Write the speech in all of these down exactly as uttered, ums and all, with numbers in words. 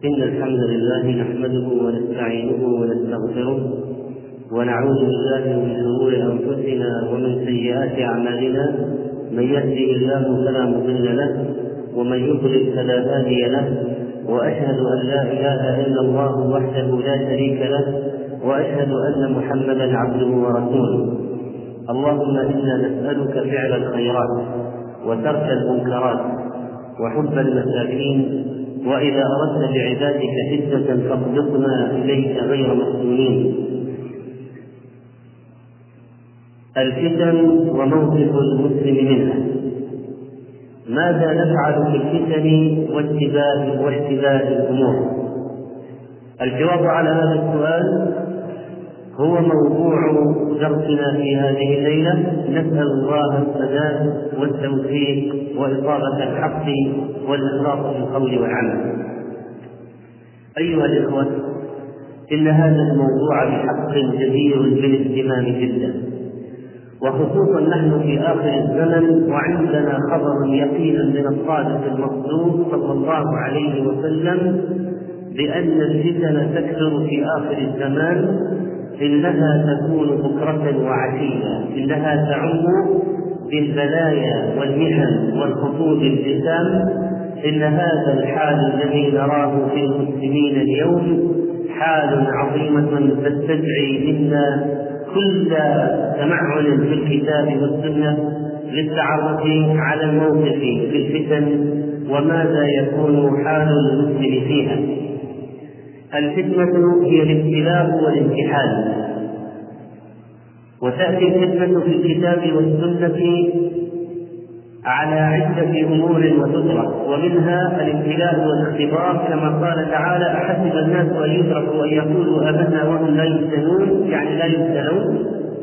إن الحمد لله نحمده ونستعينه ونستغفره ونعوذ بالله من شرور أنفسنا ومن سيئات أعمالنا. من يهده الله فلا مضل له ومن يضلل فلا هادي له، وأشهد أن لا إله إلا الله وحده لا شريك له، وأشهد أن محمدا عبده ورسوله. اللهم إنا نسألك فعل الخيرات وترك المنكرات وحب المساكين، وإذا أردت بعبادك حجة فاقبضنا إليك غير مفتونين. الفتن وموقف المسلم منها. ماذا نفعل في الفتن واشتباه واشتباه الأمور؟ الجواب على هذا السؤال هو موضوع درسنا في هذه الليلة. نسأل الله السداد والتوفيق وإصابة الحق والإخلاص في القول والعمل. أيها الإخوة، إن هذا الموضوع بحق جدير بالاهتمام جدا، وخصوصا نحن في آخر الزمن وعندنا خبر يقينا من الصادق المصدوق صلى الله عليه وسلم بأن الفتن تكثر في آخر الزمان. إنها تكون بكرة وعشية، إنها تعم بالبلايا والمحن والخطوب الجسام. إن هذا الحال الذي نراه في المسلمين اليوم حال عظيمة تستدعي منا كل تمعن في الكتاب والسنة للتعرف على الموقف في الفتن وماذا يكون حال المسلم فيها. الفتنة هي الابتلاء والامتحان، وتأتي الفتنة في الكتاب والسنة على عدة أمور وتطرق، ومنها الابتلاء والاختبار كما قال تعالى: أحسب الناس أن يتركوا أن يقولوا آمنا وهم لا يفتنون، يعني لا يبتلون.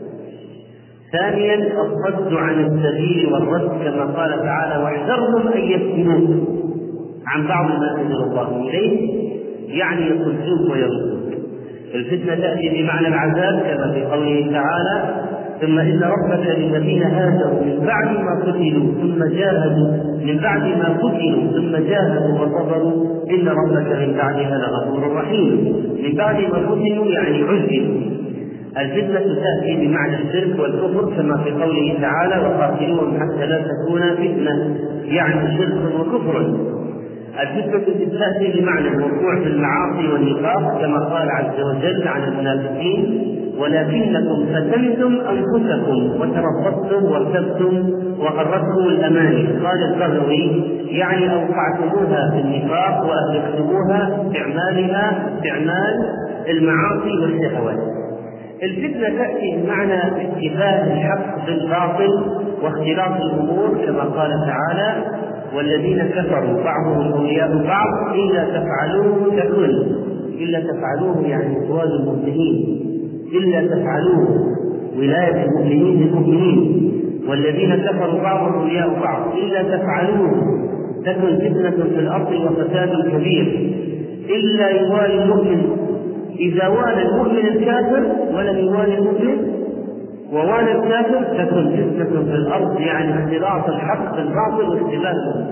ثانيا الصد عن السبيل والرد كما قال تعالى: واحذرهم أن يفتنوك عن بعض ما أنزل الله إليه، يعني يصدوك ويردوك. الفتنة تأتي بمعنى العذاب كما في قوله تعالى: ثم إن ربك للذين هاجروا من بعد ما قتلوا ثم جاهدوا من بعد ما قتلوا ثم جاهدوا وصبروا إن ربك من بعدها لغفور رحيم. من بعد ما قتلوا يعني عذبوا. الفتنة تأتي بمعنى الشرك والكفر كما في قوله تعالى: وقاتلوهم حتى لا تكون فتنة، يعني شرك وكفر. الفتنة تأتي بمعنى الوقوع في المعاصي والنفاق كما قال عز وجل عن المنافقين: ولكنكم فتنتم أنفسكم وتربصتم وارتبتم وغرتكم الأماني. قال البغوي: يعني أوقعتموها في النفاق وأهلكتموها باستعمالها استعمال المعاصي والشهوات. الفتنة تأتي بمعنى اشتباه الحق بالباطل واختلاط الأمور كما قال تعالى: والذين كفروا بعضهم أولياء بعض إلا تفعلوه تكن. إلا تفعلوه يعني إخوان المؤمنين، إلا تفعلوه ولاية المؤمنين للمؤمنين. والذين كفروا بعضهم أولياء بعض إلا تفعلوه تكن فتنة في الأرض وفساد كبير. إلا يوالي المؤمن، إذا والى المؤمن الكافر ولم يوالي المؤمن ووالى الكافر تكن فتنة في الأرض، يعني اختلاط الحق بالباطل واشتباه الأمور.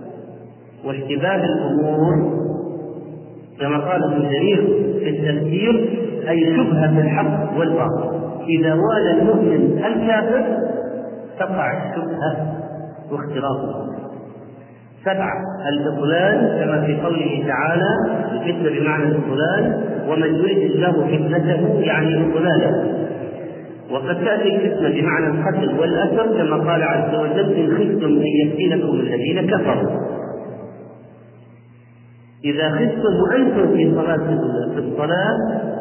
واشتباه الأمور كما قال ابن جرير في التفسير أي شبهة الحق والباطل. إذا والى المؤمن الكافر تقع الشبهة واختلاط الأمور. سبعة الإضلال كما في قوله تعالى: الفتنة بمعنى الإضلال، ومن يريد الله فتنته يعني إضلاله. وقد تأتي الفتنة بمعنى القتل والأسر كما قال عز وجل: إن خفتم أن يفتنكم الذين كفروا. إذا خفتم وأنتم في صلاة في الصلاة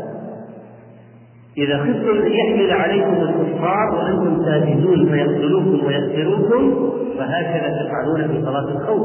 إذا خفتم أن يحمل عليكم الكفار وأنتم ساجدون فيقتلوكم ويقتلوكم، فهكذا تفعلون في صلاة الخوف.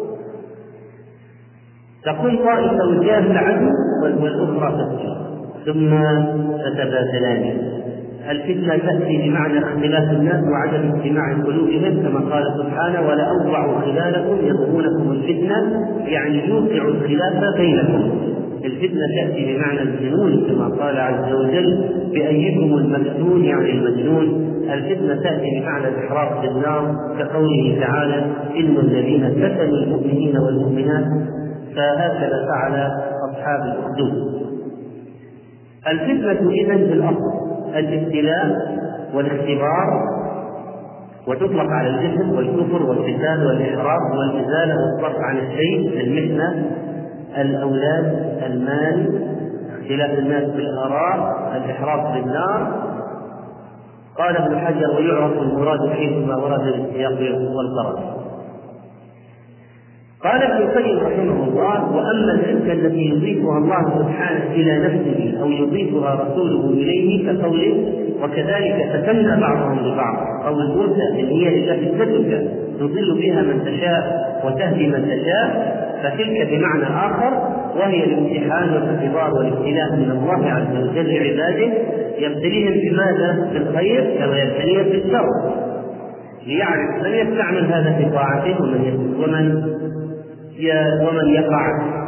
تكون طائفة وجاه العدو والأخرى تسجد ثم تتبادلان. الفتنة تأتي بمعنى اختلاف الناس وعدم اجتماع قلوبهم كما قال سبحانه: ولأوضعوا خلالكم يبغونكم الفتنة، يعني يوقع الخلاف بينكم. الفتنة تأتي بمعنى الجنون كما قال عز وجل: بأيكم المفتون، يعني المجنون. الفتنة تأتي بمعنى الإحراق بالنار كقوله تعالى: إن الذين فتنوا المؤمنين والمؤمنات. فهكذا فعل أصحاب الأخدود. الفتنة إذن بالأصل الابتلاء والاختبار، وتطلق على الجهل والكفر والقتال والإحراق والإزالة والصرف عن الشيء، المحنة، الأولاد، المال، اختلاف الناس بالآراء، الإحراق بالنار. قال ابن حجر: ويعرف المراد حيثما ورد بالسياق والقرار. قال ابن القيم رحمه الله: وأما الفتنة التي يضيفها الله سبحانه إلى نفسه أو يضيفها رسوله إليه كقوله: وكذلك فتنا بعضهم ببعض، أو الموسى اللي هي إذا فتنتك تضل بها من تشاء وتهدي من تشاء، فتلك بمعنى آخر، وهي الامتحان والاختبار والابتلاء من الله عز وجل لعباده، يبتليهم بماذا؟ بالخير كما يبتليهم بالشر، ليعرف من يستعمل هذا في طاعته ومن ومن ومن يقع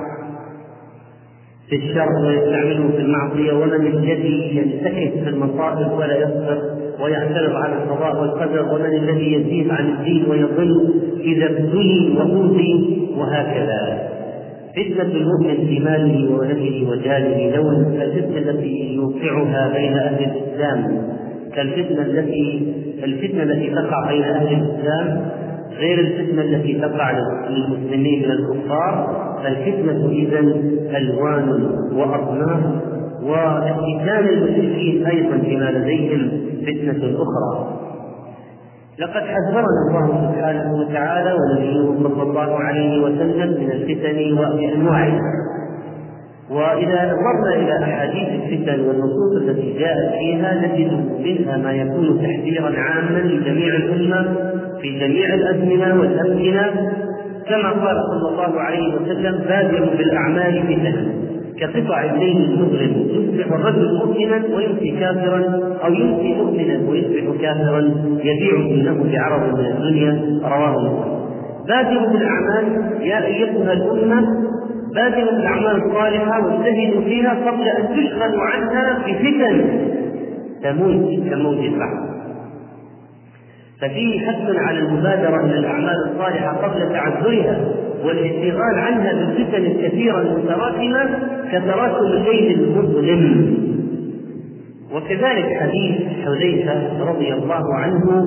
في الشر ويستعمله في المعصية، ومن الذي ينتكس في المصائب ولا يصبر ويعترض على القضاء والقدر، ومن الذي يزيد عن الدين ويضل إذا ابتلي وأوذي، وهكذا. فتنة المؤمن في ماله وولده وجاله لون الفتنة التي يوقعها بين أهل الإسلام، كالفتنة التي الفتنة التي تقع بين أهل الإسلام غير الفتنة التي تقع للمسلمين من الكفار. فالفتنة إذن ألوان وأصناف، وفتان المشركين أيضا بما لديهم فتنة أخرى. لقد حذرنا الله سبحانه وتعالى ونبيه صلى الله عليه وسلم من الفتن وأنواعها. وإذا نظرنا إلى أحاديث الفتن والنصوص التي جاءت فيها نجد منها ما يكون تحذيرا عاما لجميع الأمة في جميع الأزمنة والأمكنة، كما قال صلى الله عليه وسلم: بادروا بالأعمال فتنا كقطع الليل المظلم، يصبح الرجل مؤمنا ويمسي كافرا، أو يمسي مؤمنا ويصبح كافرا، يبيع دينه بعرض من الدنيا. رواه مسلم. بادروا بالأعمال يا أيتها الأمة، بادروا بالأعمال الصالحة واجتهدوا فيها قبل أن تشغلوا عنها بفتن تموت كموت البحر. ففيه حث على المبادرة إلى الأعمال الصالحة قبل تعذرها والاشتغال عنها بالفتن الكثيرة المتراكمة كتراكم الليل المظلم. وكذلك حديث حذيفة رضي الله عنه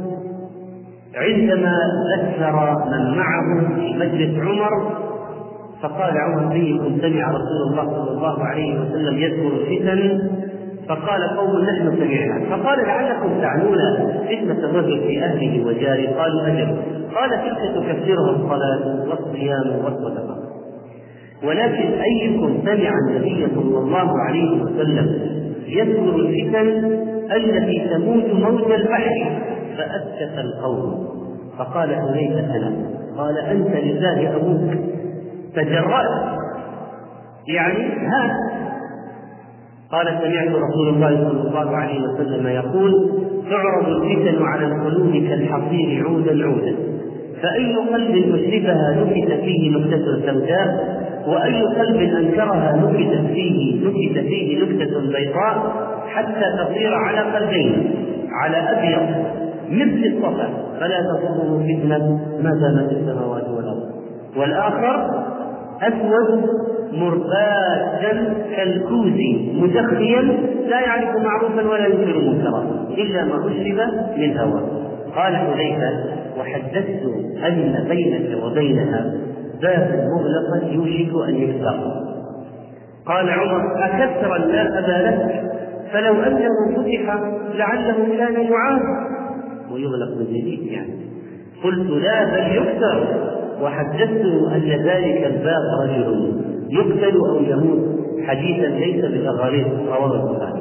عندما ذكر من معه في مجلس عمر، فقال عمر: فيكم سمع رسول الله صلى الله عليه وسلم يذكر الفتن؟ فقال قوم: نحن سمعنا. فقال: لعلكم تعنون فتنة الرجل في أهله وجاره؟ قالوا: أجل. قال: تلك تكفرها الصلاة والصيام والصدقة. ولكن أيكم سمع النبي صلى الله عليه وسلم يذكر الفتن التي تموت موت البحر؟ فأسكت القوم. فقال حذيفة: أنا. قال: أنت لله أبوك، تجرأت، يعني ها. قال: سمعت رسول الله صلى الله عليه وسلم يقول: تعرض الفتن على القلوب كالحصير عودا عودا، فأي قلب مشرفها نكت فيه نكتة سوداء، وأي قلب أنكرها نكت فيه نكت فيه نكتة بيضاء، حتى تصير على قلبين، على أبيض مثل الصفا، فلا تضره فتنة ما دامت السماوات والأرض، والآخر أسود مربادا كالكوز مدخيا لا يعرف معروفا ولا ينكر منكرا إلا ما أشرب من هوى. قال حذيفة: وحدثت أن بينك وبينها بابا مغلقا يوشك أن يفتح. قال عمر: أكثر لا أبا لك، فلو أنه فتح لعله كان يعاد ويغلق من جديد يعني. قلت: لا، بل يكثر. وحدثت أن ذلك الباب رجل يقتل أو يموت، حديثا ليس بالأغاليط. رواه البخاري.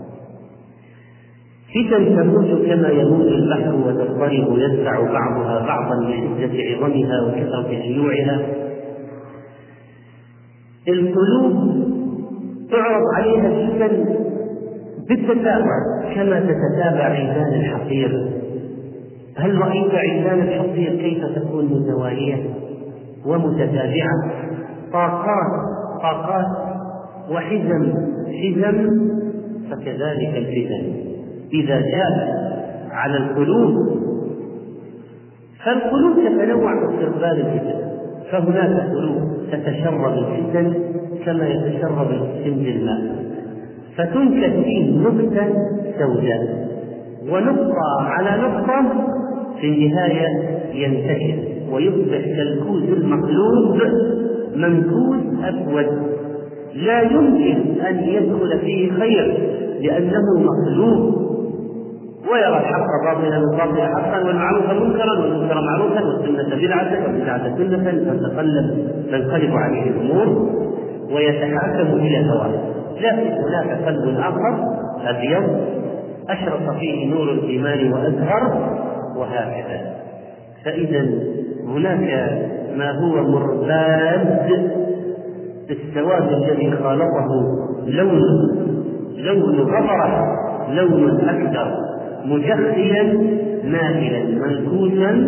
فتن تموت كما يموت البحر وتضطرب ويدفع بعضها بعضا لشدة عظمها وكثرة شيوعها. القلوب تعرض عليها الفتن بالتتابع كما تتتابع عيدان الحصير. هل رأيت عيدان الحصير كيف تكون متوالية ومتتابعة؟ طاقات طاقات وحزم حزم. فكذلك الفتن إذا جاءت على القلوب، فالقلوب تتنوع باستقبال الفتن، فهناك قلوب تتشرب الفتن كما يتشرب السمد الماء، فتنكت فيه نكتة سوداء، ونقطة على نقطة في النهاية ينتشر ويصبح كالكوز المقلوب منكوس أسود لا يمكن أن يدخل فيه خير لأنه مقلوب، ويرى الحق باطلا والباطل حقا والمعروف منكرا والمنكر معروفا والسنة بدعة والبدعة سنة، فتقلب تنقلب عليه الأمور ويتحاكم إلى هواه. لكن هناك قلب آخر أبيض أشرق فيه نور الإيمان وأزهر، وهكذا. فإذا هناك ما هو مرباد السواد الذي خالطه لون لون غبرة، لون أكثر مجخيا مائلا منكوسا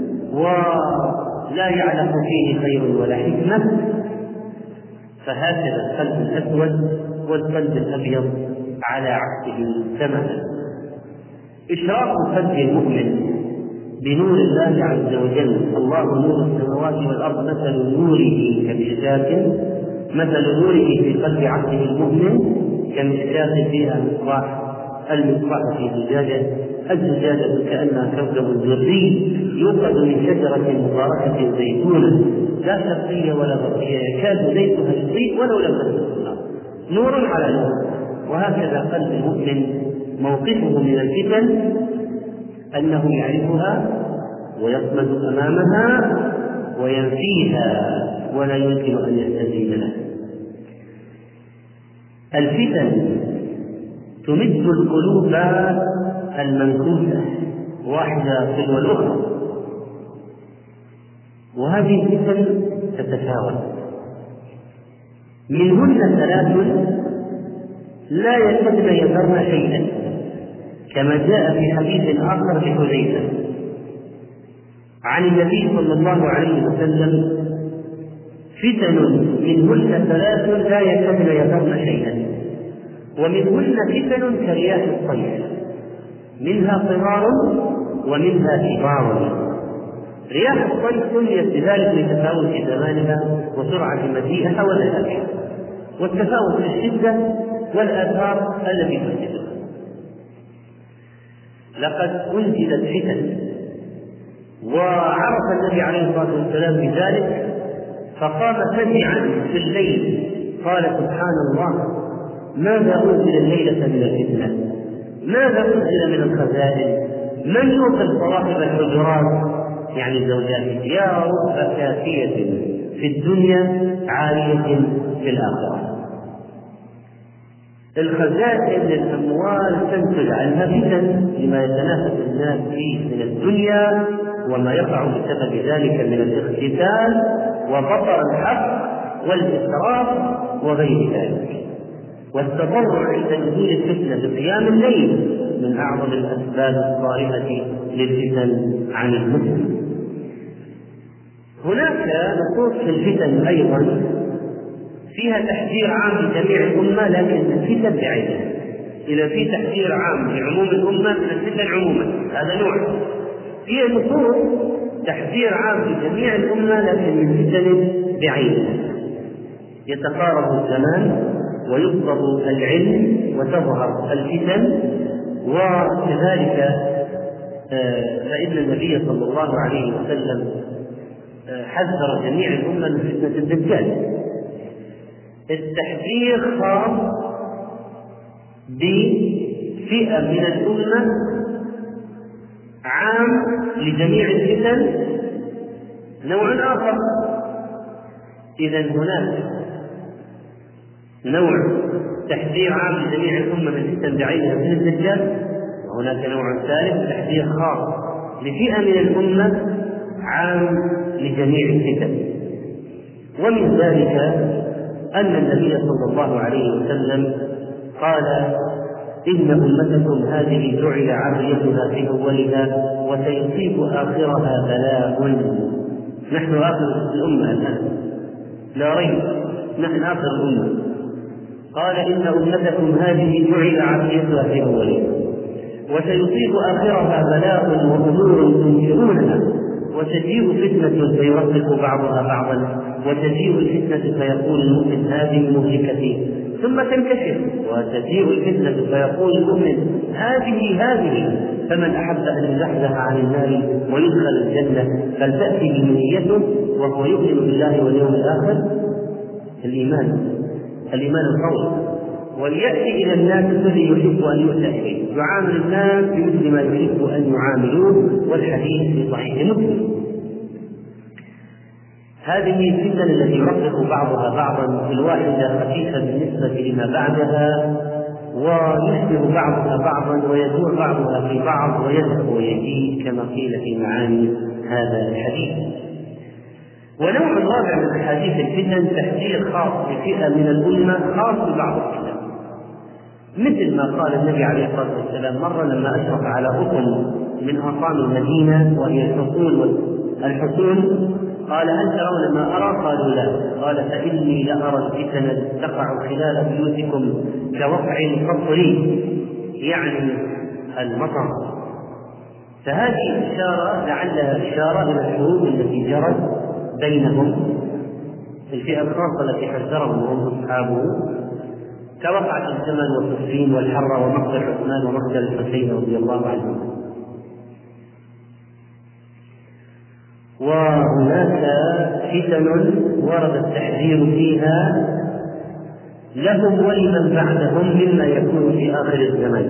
ولا يعلم فيه خير ولا حكمة، فهكذا القلب الأسود والقلب الأبيض على عكسه تماما. إشراق قلب المؤمن بنور الله عز وجل، الله نور السماوات والأرض مثل نوره كمشكاة، مثل نوره في قلب عبده المؤمن كمشكاة فيها مصباح، المصباح في زجاجة، الزجاجة كأنها كوكب دري يوقد من شجرة مباركة زيتونة لا شرقية ولا غربية يكاد زيتها يضيء ولو لم تمسه النار، نور على نور. وهكذا قلب المؤمن موقفه من الفتن أنه يعرفها ويصمد أمامها وينفيها ولا يمكن أن يستجيب لها. الفتن تمد القلوب المنكوسة واحدة تلو الأخرى، وهذه الفتن تتفاوت، منهن ثلاث لا يكدن يذرن شيئا كما جاء في حديث آخر لحذيفة عن النبي صلى الله عليه وسلم: فتن منهن ثلاث لا يكدن يذرن شيئا، ومنهن فتن كرياح الطير، منها صغار ومنها كبار. رياح الطير سميت بذلك لتفاوت زمانها وسرعة مجيئها ونشأتها، والتفاوت في الشدة والآثار التي تحدثها. لقد أنزلت فتن وعرف النبي عليه الصلاة والسلام بذلك، فقام فزعا في الليل قال: سبحان الله، ماذا أنزل الليلة من الفتنة؟ ماذا أنزل من الخزائن؟ من يوصل صواحب الحجرات يعني زوجاته؟ يا رب كافية في الدنيا عالية في الآخرة. الخزائن للأموال تنتج عنها فتن لما يتنافس الناس فيه من الدنيا وما يقع بسبب ذلك من الاختتال وبطر الحق والإسراف وغير ذلك. والتضرع عند نزول الفتنة بقيام الليل من أعظم الأسباب الصارفة للفتن عن المسلم. هناك نصوص في الفتن أيضا فيها تحذير عام لجميع الأمة، لكن الفتن بعينها. إذا في تحذير عام لعموم الأمة من الفتن عموما، هذا نوع. فيها نصوص تحذير عام لجميع الأمة لكن من فتن بعينها. يتقارب الزمان ويطلب العلم وتظهر الفتن، وكذلك فإن النبي صلى الله عليه وسلم حذر جميع الأمة من فتنة الدجال. التحذير خاص بفئة من الأمة، عام لجميع الفتن نوع آخر. إذن هناك نوع تحذير عام لجميع الأمة من الفتن بعينها مثل الدجال، وهناك نوع ثالث تحذير خاص لفئة من الأمة عام لجميع الفتن. ومن ذلك أن النبي صلى الله عليه وسلم قال: إن أمتكم هذه جعل عافيتها في أولها وسيصيب آخرها بلاء. نحن آخر الأمة الآن لا ريب، نحن آخر الأمة. قال: إن أمتكم هذه جعل عافيتها في أولها وسيصيب آخرها بلاء وأمور تنكرونها وتجيء فتنة فيرقق بعضها بعضا وتجيء الفتنة فيقول المؤمن هذه مهلكتي، ثم تنكشف وتجيء الفتنة فيقول المؤمن هذه هذه، فمن أحب أن يزحزح عن النار ويدخل الجنة فلتأتي بنيته وهو يؤمن بالله واليوم الآخر. الإيمان الإيمان القوي، وليأتي إلى الناس الذي يحب أن يؤتى إليه، يعامل الناس بمثل ما يحب أن يعاملوه، والحديث في صحيح مسلم. هذه الفتن التي يرقق بعضها بعضا في الواحدة خفيفة بالنسبة لما بعدها، ويشبه بعضها بعضا ويدور بعضها في بعض ويذهب ويجيء كما قيل في معاني هذا الحديث. ونوع رابع من أحاديث الفتن تحذير خاص بفئة من الأمة خاص ببعض الفتن، مثل ما قال النبي عليه الصلاة والسلام مرة لما أشرف على ركن من أرقام المدينة وهي الحصون الحصون قال هل ترون ما أرى؟ قالوا لا. قال فإني لأرى الفتن تقع خلال بيوتكم كوقع القطر، يعني المطر. فهذه إشارة لعلها إشارة إلى الحروب التي جرت بينهم، الفئة الخاصة التي حذرهم هم أصحابه، كوقعة الجمل والصفين والحرة ومقتل عثمان ومقتل الحسين رضي الله عنه. وهناك فتن ورد التحذير فيها لهم ولمن بعدهم مما يكون في آخر الزمان.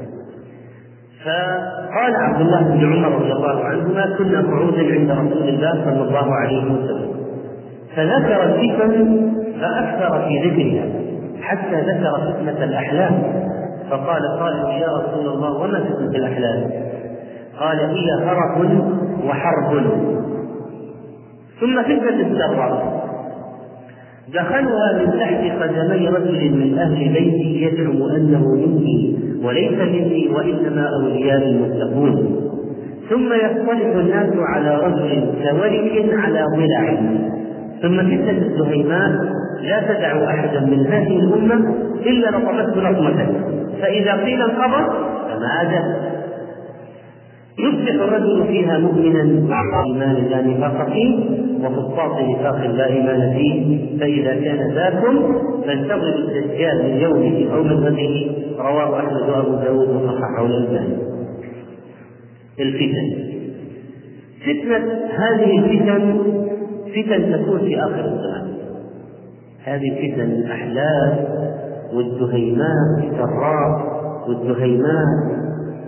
فقال عبد الله بن عمر رضي الله عنهما كنا قعودا عند رسول الله صلى الله عليه وسلم فذكر الفتن فأكثر في ذكرها حتى ذكر فتنة الأحلام، فقال قالوا يا رسول الله وما فتنة الأحلام؟ قال هي هرق وحرب. ثم فتنة السراء دخلها من تحت قدمي رجل من أهل بيتي يزعم أنه مني وليس مني وإنما أولياء المتقون، ثم يختلف الناس على رجل كورك على ضلع. ثم فتنة الزهيماء لا تدع أحدا من هذه الأمة إلا لطمته لطمة، فإذا قيل انقضى فماذا؟ يصبح الرجل فيها مؤمنا إيمان لا نفاق فيه وفسطاط نفاق لا إيمان فيه، فإذا كان ذاكم فانتظروا الدجال من يومه أو من غده. رواه أحمد وأبو داود وصححه الألباني. الفتن فتنة هذه الفتن فتن تكون في آخر الزمان، هذه فتن الأحلام والدهيمات السراء والدهيمات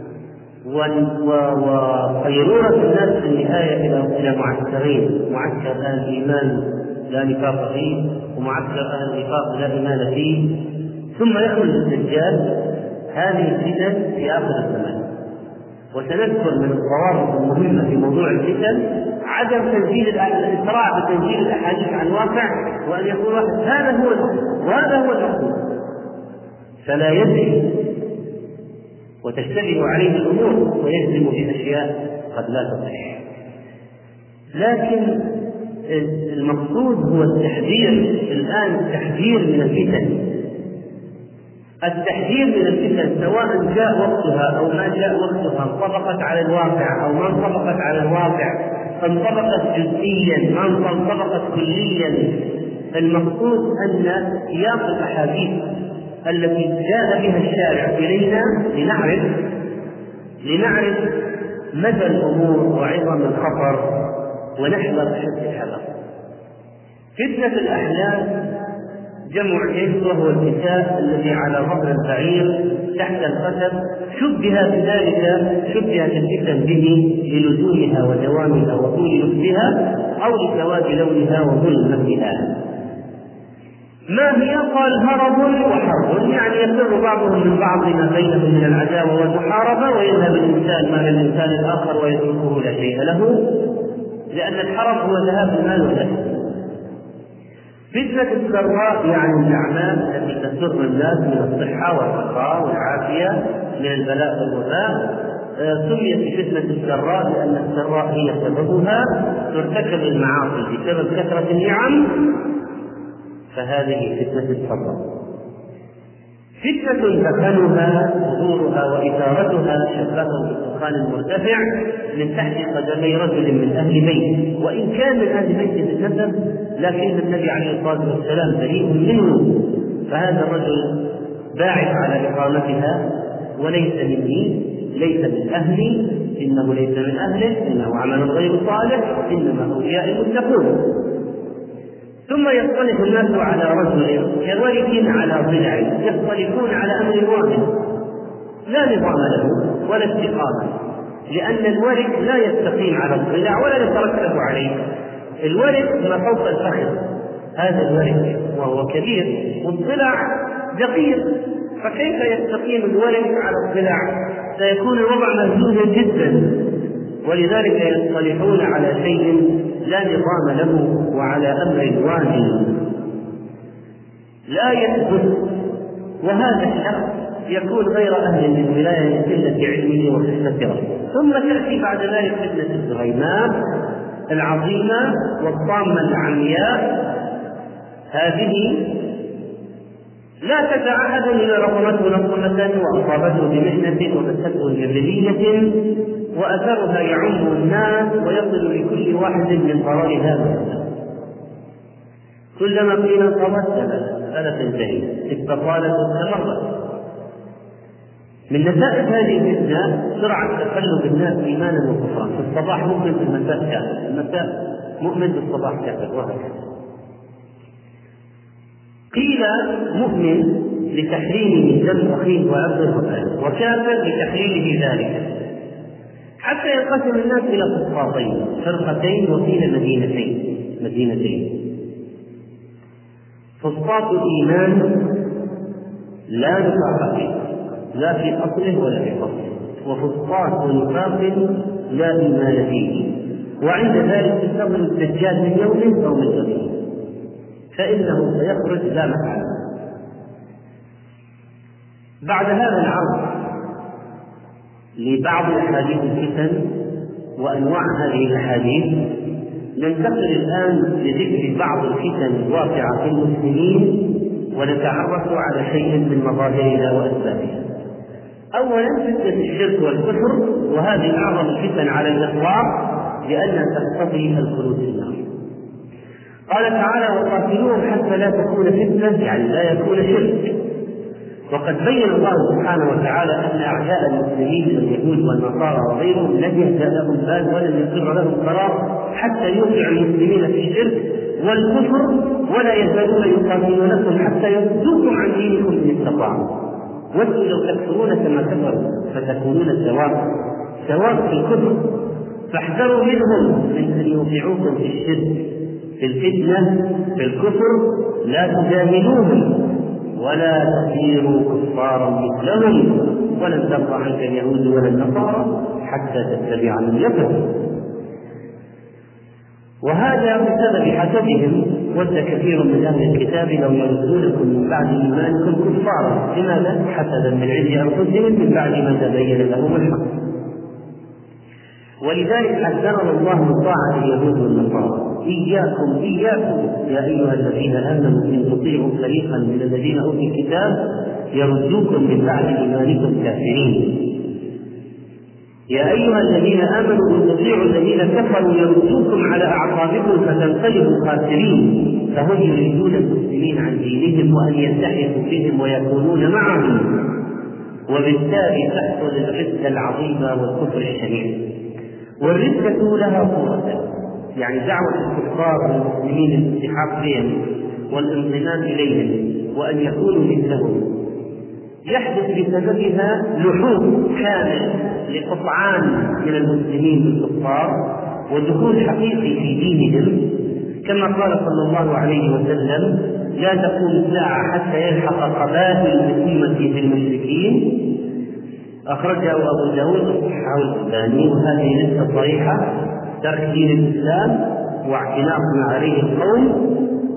وقيرورة الناس في النهاية إلى معسكرين، معسكر أهل الإيمان لا نفاق فيه ومعسكر أهل النفاق لا إيمان فيه، ثم يخرج الدجال. هذه الفتن في آخر الزمان. وسنذكر من الضوابط المهمة في موضوع الفتن عدم تنزيل الإسراع بتنزيل الأحاديث عن واقع، وأن يقول واحد هذا هو الحكم وهذا هو الحكم فلا يدري وتشتبه عليه الأمور ويجزم بأشياء قد لا تصح. لكن المقصود هو التحذير الآن، التحذير من الفتن، التحذير من الفتن سواء جاء وقتها أو ما جاء وقتها، انطبقت على الواقع أو ما انطبقت على الواقع، انطبقت جزئيا ما انطبقت كليا. المقصود أن سياق الأحاديث التي جاء بها الشارع إلينا لنعرف لنعرف مدى الأمور وعظم الخطر ونحذر أشد الحذر. فتنة الأحلام جمع جنس وهو الكتاب الذي على ظهر البعير تحت القدم، شبه بذلك شبهت الفتن به للزومها ودوامها وطول لبسها أو لسواد لونها وظلمتها. ما هي؟ قال هرب وحرب، يعني يفر بعضهم من بعض ما بينهم من العداوة والمحاربة، ويذهب الإنسان مال الإنسان الآخر ويتركه لا شيء له، لأن الحرب هو ذهاب المال والنفس. فتنة السراء يعني الأعمال التي تسر الناس من الصحة والرخاء والعافية من البلاء والوباء. سميت فتنة السراء لأن السراء هي سببها ترتكب المعاصي بسبب كثرة النعم، فهذه فتنة السراء. فتنة دخلها ظهورها وإثارتها شبهه بالدخان المرتفع من تحت قدمي رجل من أهل بيت، وإن كان من أهل بيت بالنسب لكن النبي عليه الصلاة والسلام بريء منه، فهذا الرجل باعث على إقامتها وليس مني، ليس من أهلي، إنه ليس من أهله، إنه عمل غير صالح، إنما أولياء المتقون. ثم يصطلح الناس على رجل كورث على ضلع، يختلفون على أمر واحد لا نظام له ولا استقامة، لأن الورث لا يستقيم على الضلع ولا يترتب عليه. الورث ما فوق الفخذ، هذا الورث وهو كبير، والضلع دقيق، فكيف يستقيم الورث على الضلع؟ سيكون الوضع مهزوزا جدا، ولذلك يصطلحون على شيء لا نظام له وعلى أمر واحد لا يثبت، وهذا الشخص يكون غير أهل للولاية لقلة علمه وخفة رأيه. ثم تأتي بعد ذلك فتنة الزغيمات العظيمة والطامة العمياء، هذه لا تدع أحد إلا رقمته نقمة وأصابته بمحنة ومسته ببلية، وأثرها يعم الناس ويصل لكل واحد من ضرر هذا. كلما قيل صمت فلا تنتهي، استطالت واستمرت. من نتائج هذه الفتنة سرعة تقلب الناس إيمانا وكفرا، في الصباح مؤمن، في المساء كافر، المساء مؤمن، في الصباح كافر، وهكذا. قيل مؤمن لتحريمه دم أخيه وعبده وفعله، وكافر لتحليله ذلك، حتى ينقسم الناس إلى فسقاطين، فرقتين، وقيل مدينتين مدينتين فسقاط إيمان لا نفاق فيه لا في أصله ولا في فصله، وفسقاط نفاق لا إيمان فيه، وعند ذلك تنتظر الدجال من يوم أو من يومين، فإنه سيخرج لا محالة. بعد هذا العرض لبعض أحاديث الفتن وأنواع هذه الأحاديث، ننتقل الآن لذكر بعض الفتن الواقعة في المسلمين، ونتعرف على شيء من مظاهرها وأسبابها. أولا فتنة الشرك والكفر، وهذه أعظم الفتن على الإطلاق لأنها تقتضي الخلود في النار. قال تعالى: وقاتلوهم حتى لا تكون فتنة، يعني لا يكون شرك. وقد بين الله سبحانه وتعالى أن أعداء المسلمين من اليهود والنصارى وغيرهم لم يهدأ لهم بال ولم يقر لهم قرار حتى يوقع المسلمين في الشرك والكفر، ولا يزالون يقاتلونكم حتى يردوكم عن دينكم إن استطاعوا. ودوا لو تكفرون كما كفروا فتكونون سواء سواء في الكفر، فاحذروا منهم من أن يوقعوكم في الشرك، في الفتنة، في الكفر، لا تجاهلوهم ولا تصيروا كفارا مثلهم، ولن ترضى عنك اليهود ولا النصارى حتى تتبع ملتهم. وهذا بسبب حسدهم، ود كثير من أهل الكتاب لو يردونكم من بعد إيمانكم كفارا. لماذا؟ حسدا من عند أنفسهم من بعد ما تبين لهم الحق. ولذلك حذرنا الله من طاعة اليهود والنصارى: إياكم إياكم يا أيها الذين آمنوا إن تطيعوا فريقا من الذين أوتوا الكتاب يردوكم من بعد إيمانكم كافرين. يا أيها الذين آمنوا إن تطيعوا الذين كفروا يردوكم على أعقابكم فتنقلبوا خاسرين. فهم يريدون المسلمين عن دينهم وأن يلتحقوا بهم ويكونون معهم، وبالتالي تحصل الردة العظيمة والكفر الشنيع. والردة لها صورة، يعني دعوة الكفار والمسلمين الالتحاق بهم والانضمام إليهم وأن يكونوا مثلهم. يحدث بسببها لحوم كامل لقطعان من المسلمين بالكفار ودخول حقيقي في دينهم، كما قال صلى الله عليه وسلم: لا تقوم الساعة حتى يلحق قبائل الأمة بالمشركين. أخرجه أبو داود وصححه الألباني، وهذه لسه صريحة: ترك دين الإسلام واعتناق ما عليه القوم.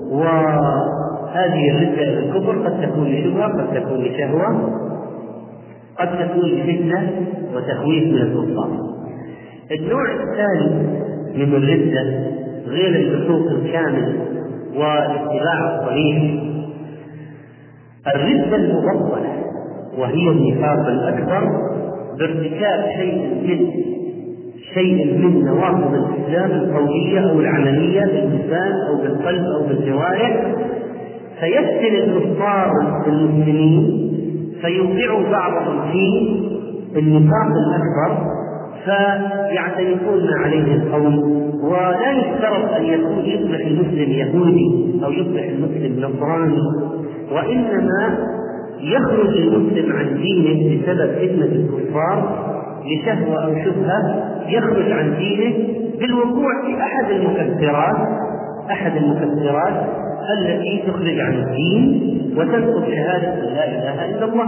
وهذه الردة إلى الكفر قد تكون لشبهة، قد تكون لشهوة، قد تكون لفتنة وتخويف من الكفار. النوع الثاني من الردة غير الفسوق الكامل والاتباع الصريح، الردة المبطلة وهي النفاق الأكبر بارتكاب شيء من شيء من نواقض الإسلام القولية أو العملية باللسان أو بالقلب أو بالجوارح، فيفتن الكفار المسلمين فيوقع بعضهم في النفاق الأكبر فيعترفون ما عليه القوم. ولا يشترط أن يكون يصبح المسلم يهودي أو يصبح المسلم نصراني، وإنما يخرج المسلم عن دينه بسبب فتنة الكفار لشهوة أو شبهة، يخرج عن دينه بالوقوع في أحد المكفرات أحد المكفرات التي تخرج عن الدين وتنقض شهادة لا إله إلا الله.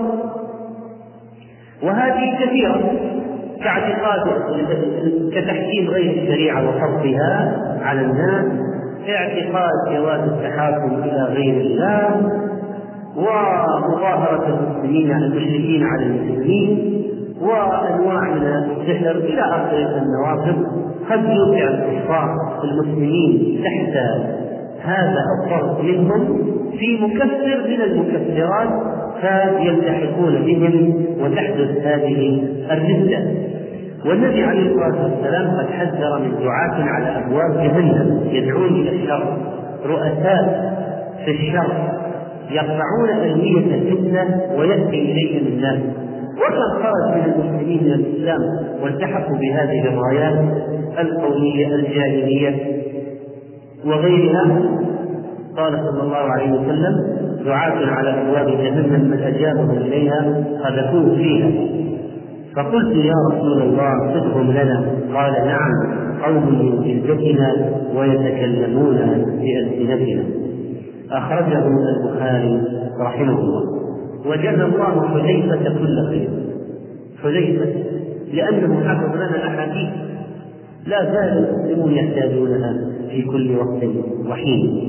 وهذه كثيرة كاعتقاد كتحكيم غير الشريعة وفرضها على الناس، اعتقاد جواز التحاكم إلى غير الله، ومظاهرة المسلمين على المشركين على المسلمين، وأنواع من السحر إلى آخر النواقض قد يوقع الكفار المسلمين تحت هذا الطرف منهم في مكفر من المكفرات فيلتحقون بهم وتحدث هذه الردة. والنبي عليه الصلاة والسلام قد حذر من دعاة على أبواب جهنم يدعون إلى الشر، رؤساء في الشر يقطعون ألوية الفتنة ويأتي إليهم الناس، وقد خرج من المسلمين من الإسلام والتحقوا بهذه الرايات القومية الجاهلية وغيرها. قال صلى الله عليه وسلم: دعاة على أبواب جهنم من أجابهم إليها قذفوه فيها. فقلت: يا رسول الله صفهم لنا. قال: نعم، قوم من جلدتنا ويتكلمون بألسنتنا. أخرجه البخاري رحمه الله. وجزى الله حذيفة كل خير، حذيفة لأنه حفظ لنا أحاديث لا زال المسلمون يحتاجونها في كل وقت وحين.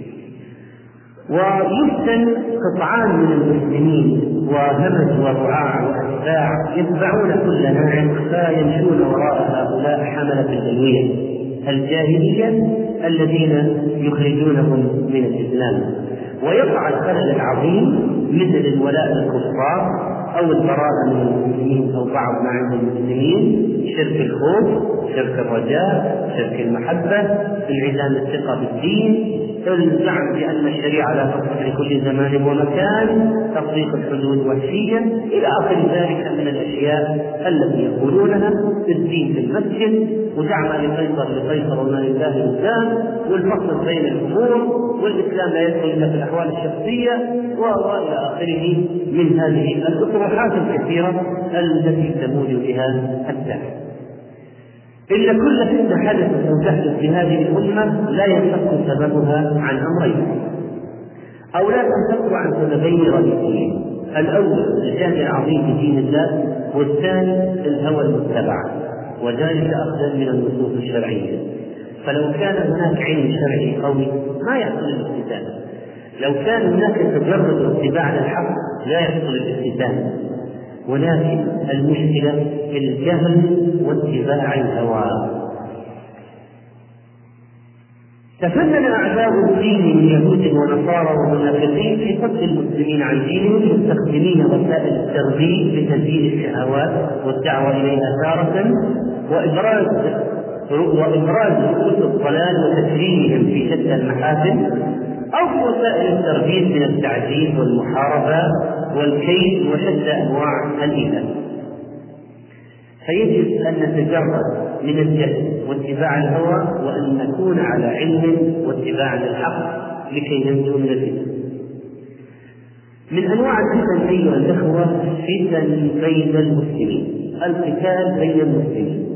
ويفتن قطعان من المسلمين وهمج ورعاع وأتباع يتبعون كل ناعم فيمشون وراء هؤلاء حملة الألوية الجاهلية الذين يخرجونهم من الإسلام، ويقع الخلل العظيم مثل الولاء للكفار أو البراءة من المسلمين أو بعض ما عند المسلمين، شرك الخوف، شرك الرجاء، شرك المحبة، انعدام الثقة بالدين، الزعم بأن الشريعة لا تصلح لكل زمان ومكان، تطبيق الحدود وحشية إلى آخر ذلك من الأشياء التي يقولونها. الدين في المسجد، وزعم لقيصر لقيصر وما لله لله، والفصل بين الأمور، والإسلام لا يدخل إلا في الأحوال الشخصية، وإلى آخره من هذه الأطروحات الكثيرة التي تموج بها الداعي. إلا كل فتنة حدثت أو تحدث في هذه الأمة لا ينفك سببها عن أمرين، أو لا تنفك عن سببين رئيسيين: الأول الجهل العظيم في دين الله، والثاني الهوى المتبع، وذلك أخذا من النصوص الشرعية. فلو كان هناك علم شرعي قوي ما يحصل الافتتان، لو كان هناك تجرد واتباع للحق لا يحصل الافتتان، ولكن المشكلة في الجهل واتباع الهوى. تفنن أعداء الدين من يهود ونصارى ومنافقين في صد المسلمين عن دينهم، مستخدمين وسائل الترغيب لتزيين الشهوات والدعوة إليها تارة، وإبراز وإبراز رؤوس الضلال وتكريمهم في شتى المحافل، أو وسائل الترغيب من التعذيب والمحاربة والكيد وشتى أنواع الإيذاء. فيجب أن نتجرد من الجهل واتباع الهوى، وأن نكون على علم واتباع للحق لكي ننجو من الفتن. من أنواع الفتن أيها الأخوة فتن بين المسلمين، القتال بين المسلمين.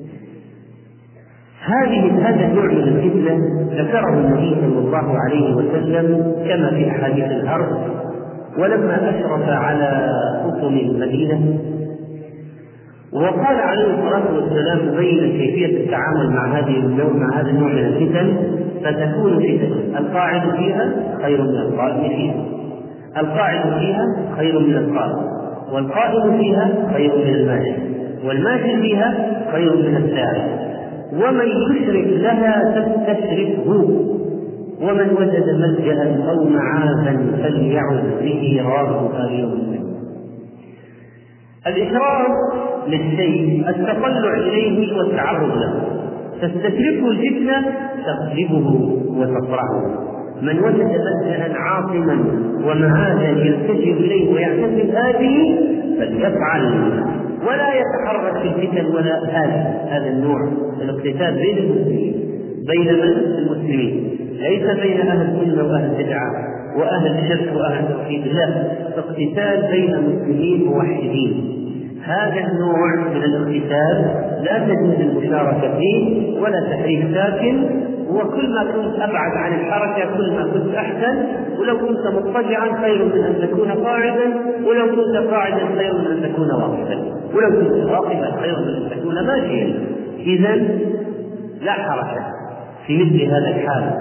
هذه هذا النوع من الفتنة ذكره النبي صلى الله عليه وسلم كما في أحاديث الحرب، ولما أشرف على حكم المدينة وقال عليه الصلاة والسلام مبينا كيفية التعامل مع هذه النوع مع هذا النوع من الفتن: فتكون فتن القاعد فيها خير من القائم فيها، القاعد فيها خير من القائم، والقائم فيها خير من الماشي، والماشي فيها خير من السائر، ومن يشرك لها تستشركه. ومن وجد ملجأ أو معاذا فليعد به رواه البخاري ومسلم. الإكرام للشيء التطلع إليه والتعرض له، تستتركه الفتنة تغلبه وتصرعه. من وجد ملجأ عاصما ومعاذا يلتجئ إليه ويعتزم هذه فليفعل ولا يتحرك في الفتن ولا هذا هذا النوع الاقتتال بين المسلمين بين المسلمين ليس بين أهل السنة وأهل البدعة وأهل الشرك وأهل التوحيد، لا، اقتتال بين المسلمين موحدين. هذا النوع من الاقتتال لا تجوز المشاركة فيه ولا تحريك ساكن، وكل ما كنت أبعد عن الحركة كل ما كنت أحسن، ولو كنت مضطجعا خير من أن تكون قاعدا، ولو كنت قاعدا خير من أن تكون واقفا، ولو كنت واقفا خير من أن تكون ماشيا. إذن لا حركة في مثل هذا الحال.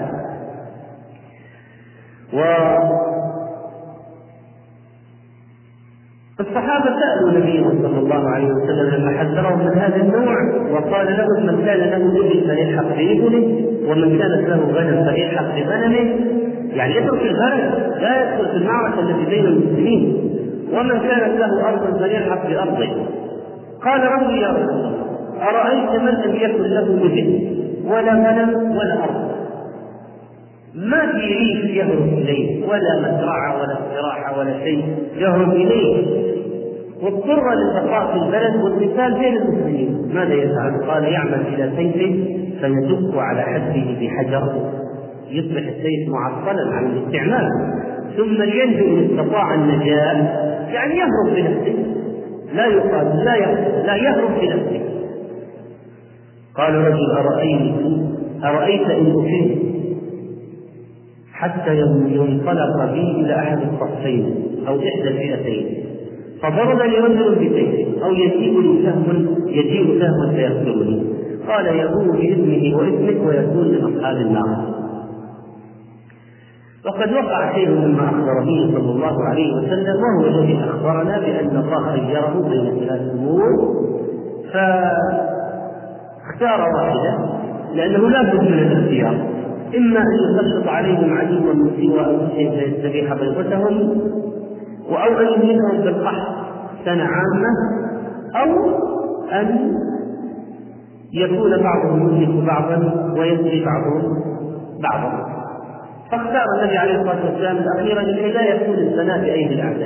والصحابة سألوا النبي صلى الله عليه وسلم لما حذرهم من هذا النوع وقال لهم من كان له إبل فليلحق بإبله ومن كانت له غنم فليلحق بغنمه، يعني يترك الغنم لا يدخل في المعركة التي بين المسلمين، ومن كانت له أرض فليلحق بأرضه. قال ربي يا رسول الله أرأيت من لم يكن له إبل ولا غنم ولا أرض، ما في ريف يهرب إليه ولا مزرعة ولا استراحة ولا شيء يهرب إليه، واضطر للبقاء في البلد والقتال بين المسلمين، ماذا يفعل؟ قال يعمل إلى سيفه فيدق على حده بحجر يصبح السيف معطلا عن الاستعمال، ثم ينجو إن استطاع النجاة، يعني يهرب بنفسه، لا يقاتل لا يهرب لا يهرب بنفسه. قال رجل أرأيت أرأيت إن أفيد حتى ينطلق بي إلى أحد الصفين أو إحدى الفئتين فضربني رجل بسيفه أو يجيء لي سهم يجيء سهم فيقتلني، قال يقوم بإذنه وإذنك ويكون من أصحاب النار. وقد وقع شيء مما أخبر به صلى الله عليه وسلم، وهو الذي أخبرنا بأن الله خيره بين ثلاث أمور فاختار واحدة، لأنه لا بد من الاختيار، إما أن يسلط عليهم عدوا من سوى أنفسهم فيستبيح بيضتهم، أو أن يهلكهم بالقحط سنة عامة، أو أن يكون بعضهم يهلك بعضا ويسري بعضهم بعضا. فاختار النبي عليه الصلاة والسلام الأخيرة لكي لا يكون الفناء بأيدي الأعداء،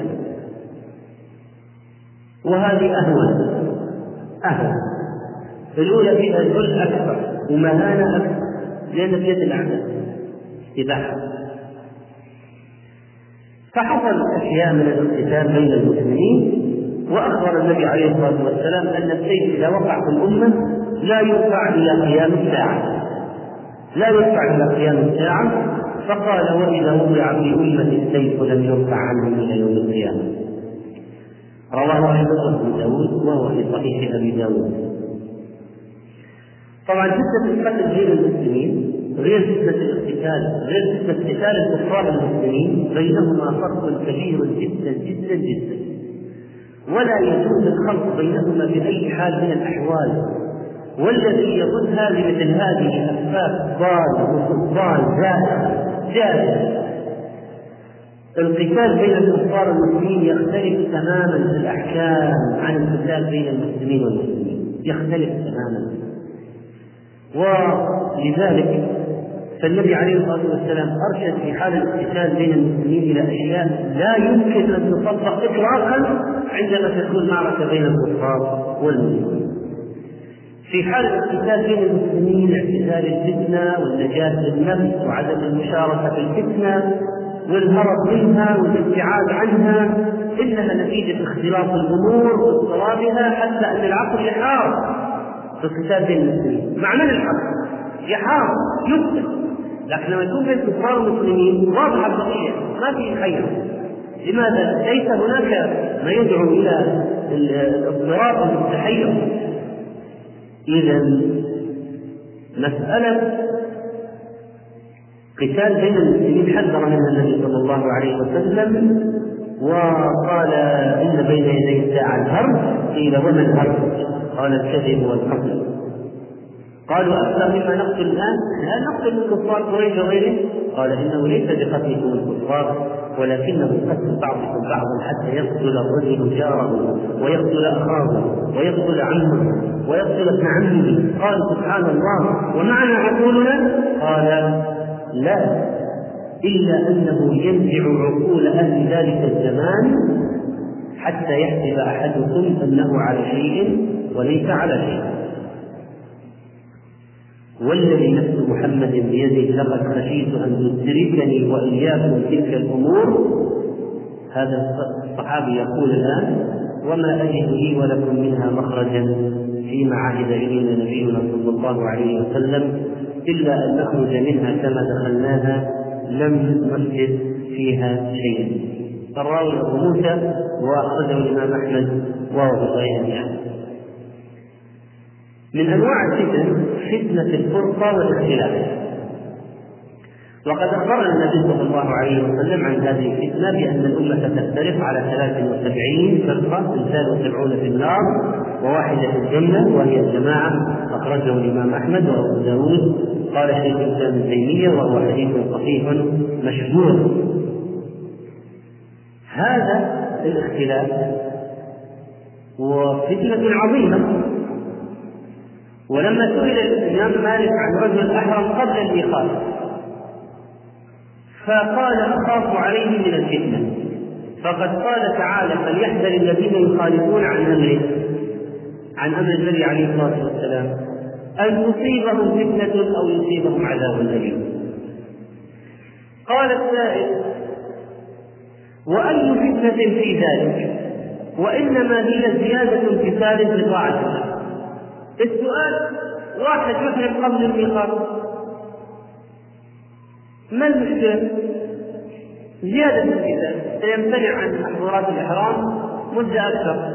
وهذه أهون أهون الأولى فيها ذل أكثر ومهانة أكثر لأن في يد الأعداء استباحة. فحصل أشياء من الاقتتال بين المسلمين، وأخبر النبي عليه الصلاة والسلام أن السيف إذا وقع في الأمة لا يرفع إلى قيام الساعة لا يرفع إلى قيام الساعة فقال وإذا وضع في أمة السيف لم يرفع عنهم إلى يوم القيامة. رواه أحمد بن داود وهو في صحيح أبي داود. طبعا فتنة القتل بين المسلمين غير فتنة الاقتتال غير فتنة قتال الكفار المسلمين، بينهما فرق كبير جدا جدا جدا، ولا يجوز الخلط بينهما بأي حال من الأحوال. والذي يظنها لمثل هذه الأسباب ضال وسلطان زائد جاهل. القتال بين الكفار المسلمين يختلف تماما في الأحكام عن القتال بين المسلمين والمسلمين، يختلف تماما. ولذلك فالنبي عليه الصلاة والسلام أرشد في حال الاقتتال بين المسلمين إلى أشياء لا يمكن أن تطبق إطلاقا عندما تكون معركة بين الكفار والمسلمين. في حال الاقتتال بين المسلمين اعتزال الفتنة والنجاة للنفس وعدم المشاركة في الفتنة والهرب منها والابتعاد عنها، إنها نتيجة اختلاط الأمور واضطرابها حتى أن العقل يحار في القتال بين المسلمين. معنى الحق يحار يقتل، لكن لما يكون بين كفار المسلمين واضحة القضية ما في خير. لماذا؟ ليس هناك ما يدعو إلى الاضطراب والتحير. إذا مسألة قتال بين المسلمين حذر منها النبي صلى الله عليه وسلم، وقال إن بين يدي الساعة الهرب. قيل وما الهرب؟ قال الكذب والقتل. قالوا أكثر مما نقتل الآن؟ هل نقتل الكفار قريش وغيرهم؟ قال إنه ليس بقتلكم الكفار ولكنه قتل بعضكم بعضا حتى يقتل الرجل جاره ويقتل أخاه ويقتل عمه ويقتل ابن عمه. قالوا سبحان الله ومعنى عقولنا؟ قال لا، إلا أنه ينزع عقول أهل ذلك الزمان حتى يحسب أحدكم أنه على شيء وليس على شيء. والذي نفس محمد بيده لقد خشيت أن تدركني وإياكم تلك الأمور. هذا الصحابي يقول الآن وما أجد لي ولكم منها مخرجا فيما عهد إلينا نبينا صلى الله عليه وسلم إلا أن نخرج منها كما دخلناها لم نفسد فيها شيئا. الراوي أبو موسى وأخرجه الإمام أحمد وهو صحيح يعني. من أنواع الفتن فتنة الفرقة والاختلاف، وقد أخبرنا النبي صلى الله عليه وسلم عن هذه الفتنة بأن الأمة تفترق على ثلاث وسبعين فرقة، اثنتان وسبعون في النار وواحدة في الجنة وهي الجماعة. أخرجه الإمام أحمد وأبو داود. قال شيخ الإسلام ابن تيمية وهو حديث صحيح مشهور. هذا الاختلاف وفتنة عظيمة. ولما سئل الإمام مالك عن رجل أحرم قبل الميقات فقال أخاف عليه من الفتنة، فقد قال تعالى فليحذر الذين يخالفون عن أمره عن أمر النبي عليه الصلاة والسلام أن تصيبهم فتنة أو يصيبهم عذاب أليم. قال السائل وأي فتنة في ذلك وإنما هي زيادة امتثال بطاعة الله. السؤال واحد يحرم قبل الميقات ما المشكلة؟ زيادة الامتثال سيمتنع عن محظورات الإحرام مدة أكثر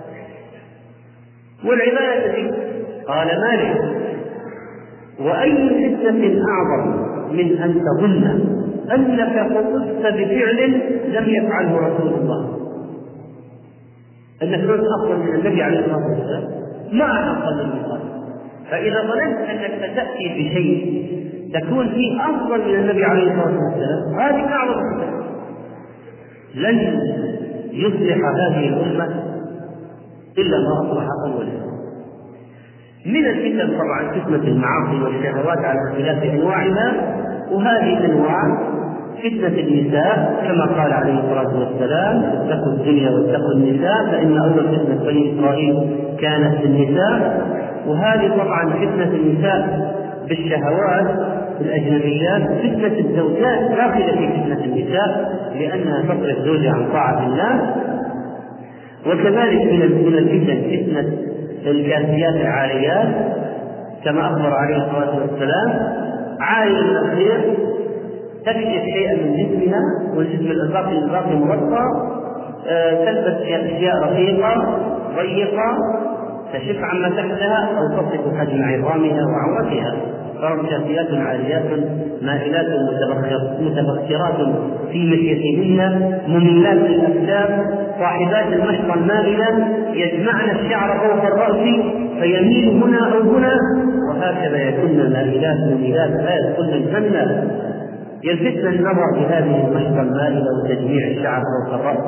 والعبادة دي. قال مالك وأي فتنة أعظم من أن تظن أنك خصصت بفعل لم يفعله رسول الله، أنك كنت أفضل من النبي عليه الصلاة والسلام ما أفضل الميقات. فإذا ظننت أنك ستأتي بشيء تكون فيه أفضل من النبي عليه الصلاة والسلام هذه أعظم فتنة. لن يصلح هذه الأمة إلا ما أصلح أولا. من الفتن طبعا فتنة المعاصي والشهوات على اختلاف أنواعها، وهذه الأنواع فتنة النساء كما قال عليه الصلاة والسلام اتقوا الدنيا واتقوا النساء فإن أول فتنة بني إسرائيل كانت في النساء. وهذه طبعا فتنة النساء بالشهوات الأجنبيات. فتنة الزوجات داخلة في فتنة النساء لأنها تصرف زوجها عن طاعة الله. وكذلك من الفتن فتنة الكاسيات العاريات كما أخبر عليه الصلاة والسلام عارية الأخير تكشف شيئا من جسمها والجسم الباقي الباقي مغطى، تلبس أشياء رقيقة ضيقة تشف عما تحتها أو تصف حجم عظامها وعورتها. فهم كاسيات عاريات مائلات متبخرات في مشيتهن مميلات للأكتاف صاحبات المشط المائلة يجمعن الشعر فوق الرأس فيميل هنا أو هنا، وهكذا يكون مائلات مميلات لا يدخلن الجنة. يلفتن النظر بهذه المشط المائلة وتجميع الشعر فوق الرأس،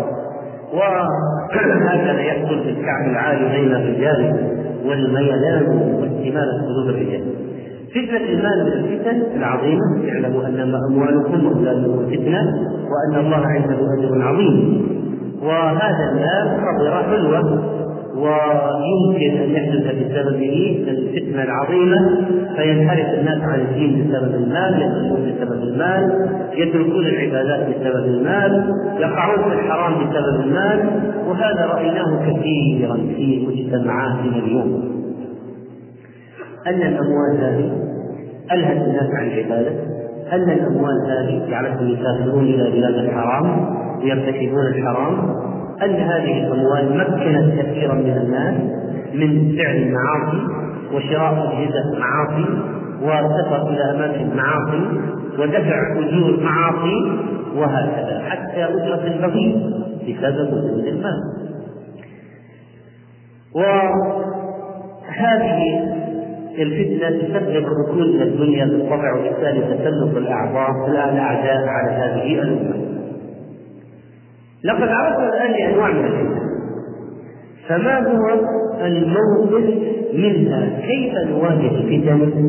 وهكذا يحصل في الكعب العالي بين الرجال والميلان واستمالة قلوب الرجال. فتنة المال من الفتن العظيمة. اعلموا أنما أموالكم وأولادكم فتنة وأن الله عنده أجر عظيم. وهذا المال خطرة حلوة ويمكن أن يحدث بسببه الفتنة العظيمة فينحرف الناس عن الدين بسبب المال، يتركون بسبب المال، يتركون العبادات بسبب المال، يقعون في الحرام بسبب المال. وهذا رأيناه كثيرا في مجتمعاتنا اليوم أن الأموال هذه ألهت الناس عن العبادة، أن الأموال هذه جعلتهم يسافرون إلى بلاد الحرام ويرتكبون الحرام، أن هذه الأموال مكنت كثيرا من الناس من فعل المعاصي وشراء أجهزة معاصي والسفر إلى أماكن معاصي ودفع أجور معاصي وهكذا حتى أجرة البغي بسبب وجود المال. وهذه الفتنة تسبب الركون إلى الدنيا بالطبع، وبالتالي تسلط الأعضاء الأعداء على هذه الأمة. لقد عرفنا الآن لأنواع من الفتن، فما هو الموقف منها؟ كيف نواجه الفتن؟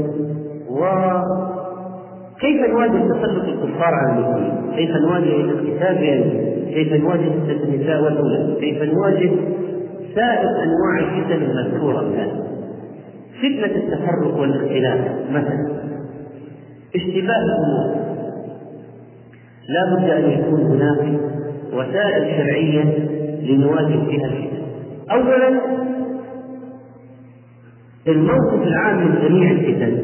وكيف نواجه تسلط الكفار على المسلمين؟ كيف نواجه الاقتتال بينهم؟ كيف نواجه النساء والأولاد؟ كيف نواجه سائر أنواع الفتن المذكورة الآن؟ فتنة التفرق والاختلاف مثلا، اشتباه الأمور، لا بد أن يكون هناك وسائل شرعية لنواجه بها الفتن. أولا الموقف العام من جميع الفتن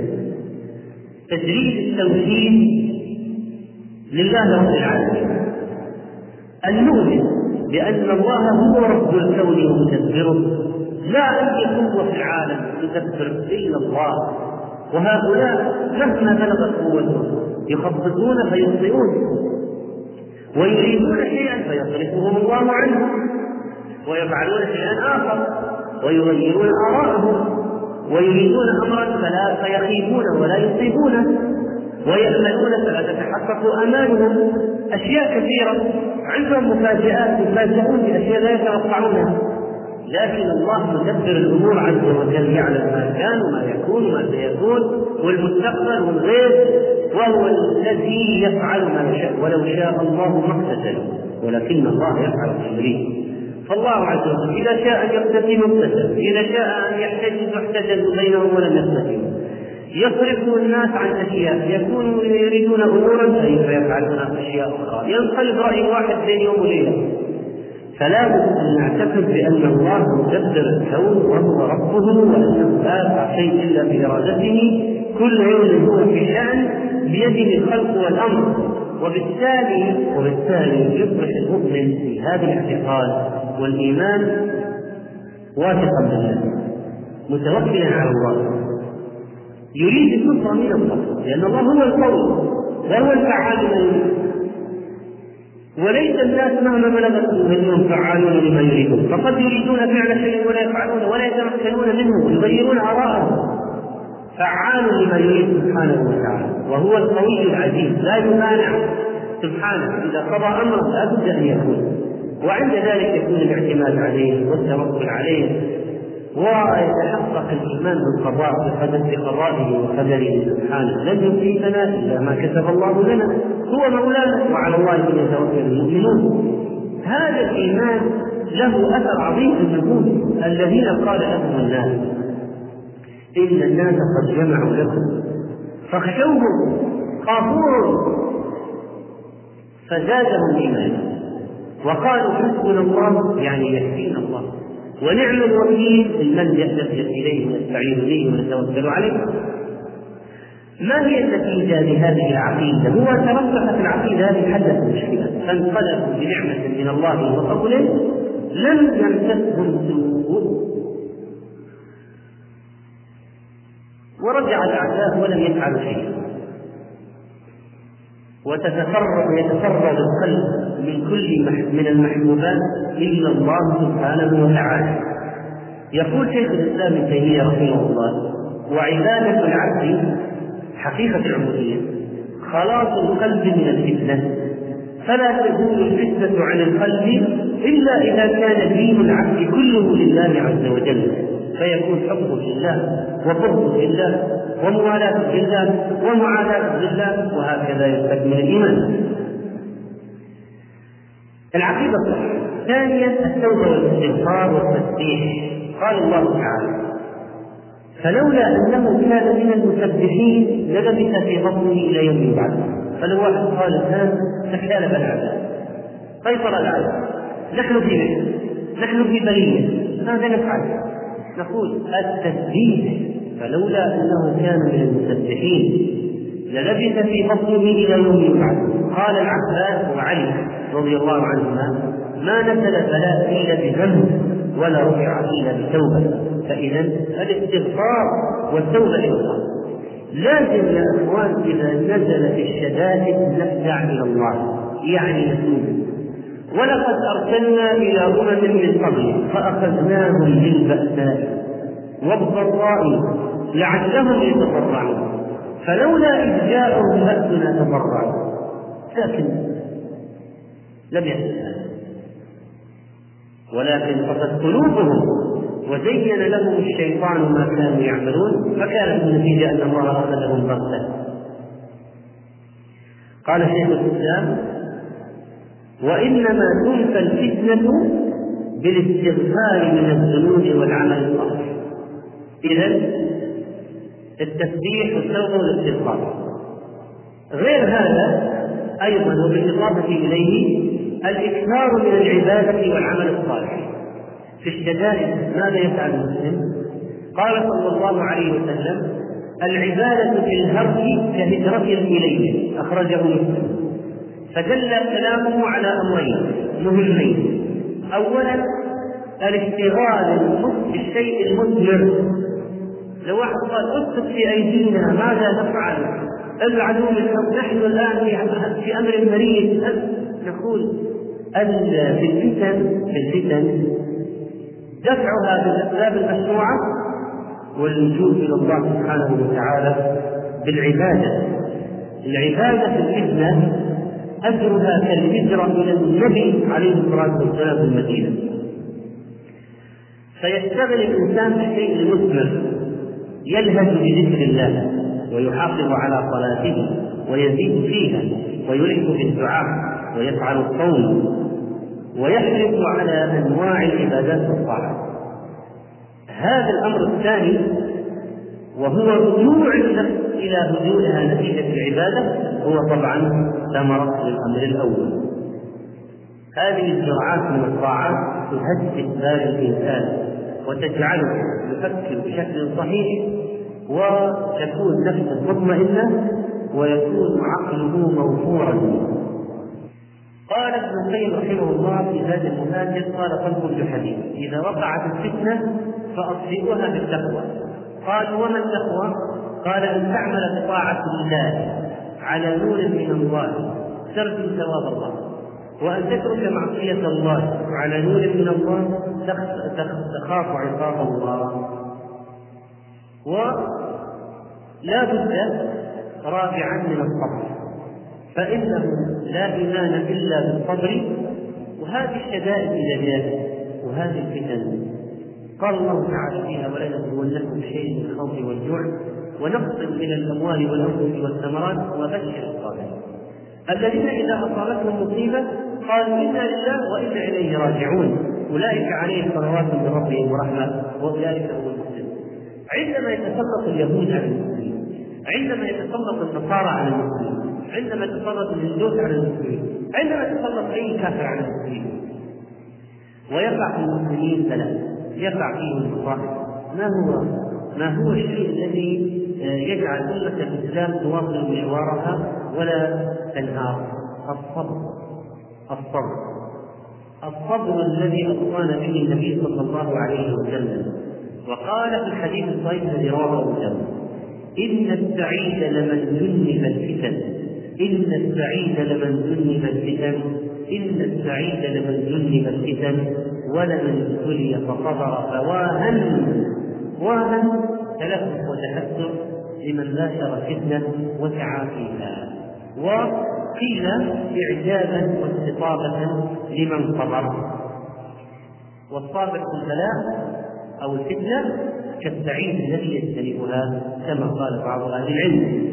تجريد التوحيد لله رب العالمين، أن نؤمن بأن الله هو رب الكون ومدبره، لا أي قوة في العالم تدبر إلا الله، وهؤلاء مهما بلغت قوتهم يخبطون فيخطئون، ويريدون شيئا فيصرفهم الله عنه، ويفعلون شيئا آخر ويغيرون آراءهم، ويريدون أمرا فلا فيخيبون ولا يصيبونه، ويأملون فلا تتحقق أمالهم. أشياء كثيرة عندهم مفاجآت، يفاجئون بأشياء لا يتوقعونها، لكن الله مدبر الأمور عز وجل، يعلم ما كان وما يكون وما سيكون والمستقبل والغيب، وهو الذي يفعل ما يشاء، ولو شاء الله ما اقتتلوا ولكن الله يفعل ما يريد. فالله عز وجل إذا شاء أن يقتتلوا اقتتلوا، إذا شاء أن يحتجزوا احتجزوا بينهم ولم يقتتلوا، يصرف الناس عن أشياء، يكونوا يريدون أمورا فيفعلون أشياء أخرى، ينقلب رأي واحد بين يوم وليلة. فلا بد أن نعتقد بأن الله مدبر الكون وهو ربه، وأنه لا يقع شيء إلا بإرادته، كل يوم هو في شأن بيده الخلق والأمر. وبالتالي وبالتالي يصبح المؤمن في هذا الاعتقاد والإيمان واثقا بالله متوكلا على الله، يريد النصر من الله، لأن الله هو القوي وهو الفعال لما يريد، وليس الناس مهما بلغت منهم فعالون لما يريدون، فقد يريدون فعل شيء ولا يفعلون ولا يتمكنون منه ويغيرون آراءهم. فعال لما يريد سبحانه وتعالى، وهو القوي العزيز لا يمانع سبحانه، إذا قضى أمره لا بد أن يكون، وعند ذلك يكون الاعتماد عليه والتوكل عليه، ويتحقق الإيمان بالقضاء بقضائه وقدره سبحانه. لن يصيبنا إلا ما كتب الله لنا، هو مولانا وعلى الله فليتوكل المؤمنون. هذا الإيمان له أثر عظيم في النفوس. الذين قال لهم الناس إن الناس قد جمعوا لكم فاخشوهم خافوهم فزادهم إيمانا وقالوا حسبنا الله، يعني يكفينا الله ونعم الوكيل من يلتفت إليه ويستعين به ونتوكل عليه. ما هي النتيجة لهذه العقيدة؟ هو ترسخت العقيدة هذه حلت المشكلة، فانقلبوا بنعمة من الله وفضله لم يمسسهم سوء، ورجع الأعداء ولم يفعلوا شيئا، وتتفرغ يتفرغ القلب من كل من المحبوبات إلا الله سبحانه وتعالى. يقول شيخ الإسلام ابن تيمية رحمه الله: وعبادة العبد حقيقة العبودية خلاص القلب من الفتنة، فلا تزول الفتنة عن القلب إلا إذا كان دين العبد كله لله عز وجل، فيكون حبه لله وقربه لله وموالاته لله ومعاداته لله، وهكذا يستكمل الإيمان. العقيدة الصحيحة. ثانيا التوبة والاستغفار والتسبيح. قال الله تعالى: فلولا أنه كان من المسبحين للبث في بطنه إلى يوم يبعث. فلو واحد قال الآن تكالب العذاب، قيصر العذاب، نحن في محن، نحن في بلية، ماذا نفعل؟ نقول التسبيح، فلولا أنه كان من المسبحين للبث في بطنه إلى يوم يبعث. قال العباس وعلي رضي الله عنهما: ما نزل بلاء إلا بذنب ولا رفع إلا بتوبة. فإذا الاستغفار والتوبة إلى الله لازم يا أخوان، إذا نزلت الشدائد نفزع إلى الله، يعني نتوب. ولقد أرسلنا إلى أمم من قبل فأخذناهم بالبأساء والضراء لعلهم يتضرعون، فلولا إذ جاءهم بأسنا تضرعوا، لكن لم يحدث، ولكن قست قلوبهم وزين لهم الشيطان ما كانوا يعملون، فكانت النتيجة أن الله أخذهم بغتة. قال شيخ الإسلام: وإنما تنفى الفتنة بالاستغفار من الذنوب والعمل الصالح. إذن التسبيح والتوبة والاستغفار. غير هذا أيضا وبالإضافة إليه الإكثار من العبادة والعمل الصالح. في الشدائد ماذا يفعل المسلم؟ قال صلى الله عليه وسلم: العبادة في الهرج كهجرة إليه، أخرجه مسلم. فدل كلامه على أمرين مهمين: أولا الاشتغال بالشيء المثمر. لو واحد قال اسكت في أيدينا ماذا نفعل؟ العدو الحق، نحن الآن في أمر مريض. نقول في الفتن في الفتن دفعها بالأسباب المشروعة واللجوء إلى الله سبحانه وتعالى بالعبادة. العبادة في الفتنة أجرها كالهجرة إلى النبي عليه الصلاة والسلام في المدينة. فيشتغل الإنسان بالشيء المثمر، يلهج بذكر الله ويحافظ على صلاته ويزيد فيها ويلح بالدعاء ويفعل الصوم ويحرص على أنواع العبادات والطاعات. هذا الأمر الثاني وهو رجوع النفس إلى هدوءها نتيجة العبادة هو طبعا ثمرة للأمر الأول. هذه الجرعات من الطاعات تهدئ بال الإنسان وتجعله يفكر بشكل صحيح، وتكون نفسه مطمئنة ويكون عقله موفورا. قال ابن القيم رحمه الله في زاد المهاجر: قال خلق الحديث إذا وقعت الفتنة فأطفئها بالتقوى. قال: وما التقوى؟ قال: أن تعمل بطاعة الله على نور من الله ترجو ثواب الله، وأن تترك معصية الله على نور من الله تخاف عقاب الله. ولا بد رابعا من الصبر، فإنه لا إيمان إلا بالصبر. وهذه الشدائد إذا جاءت وهذه الفتن قال الله تعالى فيها: ولنبلونكم بشيء من الخوف والجوع ونقص من الأموال والأنفس والثمرات وبشر الصابرين الذين إذا أصابتهم مصيبة قالوا إنا لله وإنا إليه راجعون أولئك عليهم صلوات من ربهم ورحمة وأولئك هم المهتدون. عندما يتسلط اليهود على المسلمين، عندما يتسلط النصارى على المسلمين، عندما يتسلط الهندوس على المسلمين، عندما يتسلط أي كافر على المسلمين ويقع في المسلمين ثلاث، يقع فيه المصائب. ما هو ما هو الشيء الذي يجعل أمة الإسلام تواصل مشوارها ولا تنهار؟ الصبر. الصبر الصبر الذي أوصانا به النبي صلى الله عليه وسلم، وقال في الحديث الصحيح الذي رواه أبو داود: إن السعيد لمن جنب الفتن، إن السعيد لمن جنب الفتن، إن السعيد لمن جنب الفتن، ولمن ابتلي فصبر فواهن. واهن تلفف وتحسر لمن باشر فتنة وسعى فيها، وقيل إعجابا واستطابة لمن صبر. والصابر في البلاء أو الفتنة كالسعيد الذي يجتنبها كما قال بعض أهل العلم.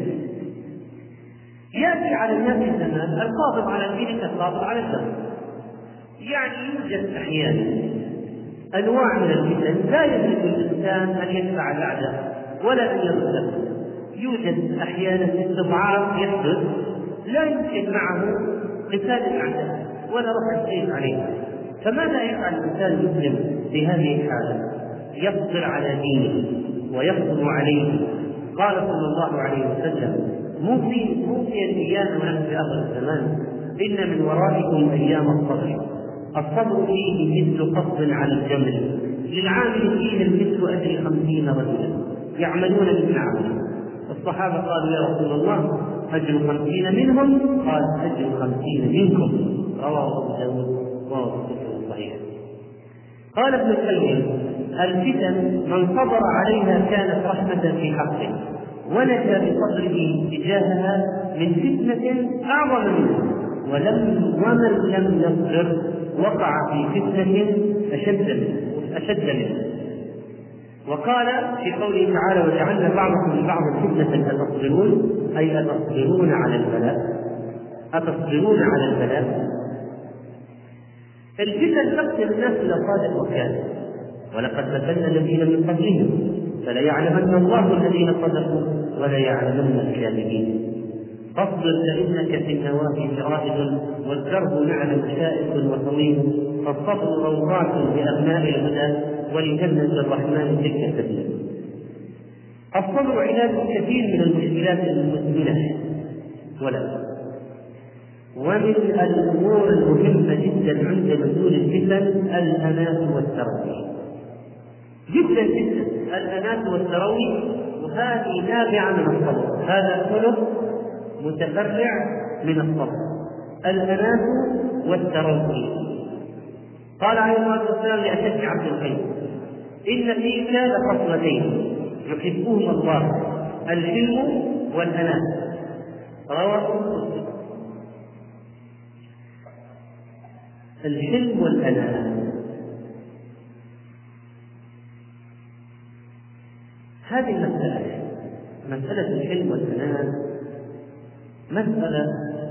يأتي على الناس الزمان القابض على الدين كالقابض على الدم، يعني يوجد أحيانا أنواع من الفتن لا يملك الإنسان أن يدفع الأعداء ولا أن يرده. يوجد أحيانا استضعاف يحدث لا يمكن معه قتال الأعداء ولا رفع السيف عليه. فماذا يفعل الإنسان المسلم في هذه الحالة؟ يصبر على دينه ويصبر عليه. قال صلى الله عليه وسلم: موصي الأيام ونحن في آخر الزمان إن من ورائكم أيام الصبر، الصبر فيه مثل قصد على الجمل، للعامل فيه مثل أجر خمسين رجلا يعملون مثل عمله. الصحابة قالوا: يا رسول الله أجر خمسين منهم؟ قال: أجر خمسين منكم. رواه أبو داود وهو صحيح. قال ابن القيم: الفتن من صبر عليها كانت رحمة في حقه، ونجا بصبره تجاهها من فتنة أعظم منها، ولم ومن لم يصبر وقع في فتنة أشد منه أشد منه. وقال في قوله تعالى: وجعلنا بعضكم لبعض فتنة أتصبرون، أي أتصبرون على البلاء أتصبرون على البلاء. الفتن تقتل الناس إلى صادق وكاذب، ولقد فتنا الذين من قبلهم فليعلمن الله الذين صدقوا وليعلمن الكاذبين. فاصبر فإنك في النواهي شرائد، والدرب نعل شائك وطويل، فالصبر روضات لأبناء الهدى، ولجنة الرحمن تلك سبيل. الصبر علاج كثير من المشكلات المزمنة، ولا ومن الأمور المهمة جدا عند نزول الفتن الأناة والتروي، جدا جدا الأناة والتروي، وهذه نابعة من الصبر. هذا خلق متفرع من الصبر، الأناة والتروي. قال عليه الصلاة والسلام لأشد عبد الخير: إن فيك لخصلتين يحبهما الله، الحلم والأناة. رواه مسلم. الحلم والأناة، هذه المسألة مسألة الحلم والأناة مسألة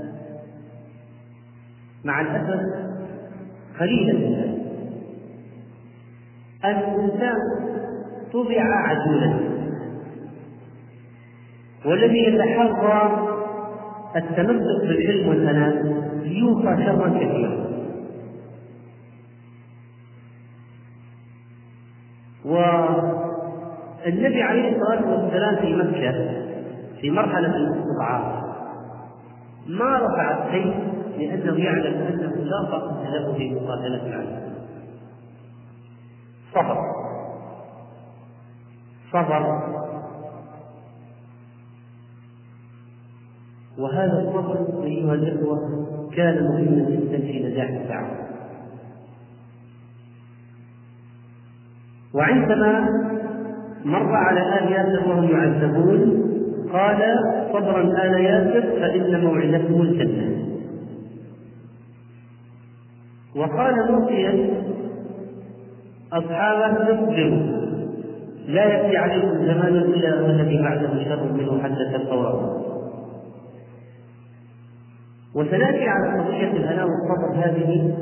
مع الأسف قليلة منها. الإنسان طبع عجولا، والذي يتحرى التمسك بالحلم والأناة يوقى شرا كثيرا. والنبي عليه الصلاة والسلام في مكة في مرحلة الاستضعاف ما رفع السيف، لأنه يعلم أنه لا طاقة له في مقاتلة العدو. صبر صبر وهذا الصبر أيها الإخوة كان مهما جدا في نجاح الدعوة. وعندما مر على آل ياسر وهم يعذبون قال: صبرا آل ياسر فإن موعدكم الجنة. وقال موصيا أصحابه: اصبروا، لا يأتي عليكم زمان إلا الذي بعده شر منه حتى تلقوا ربكم. وسنأتي على قضية الأناة والصبر هذه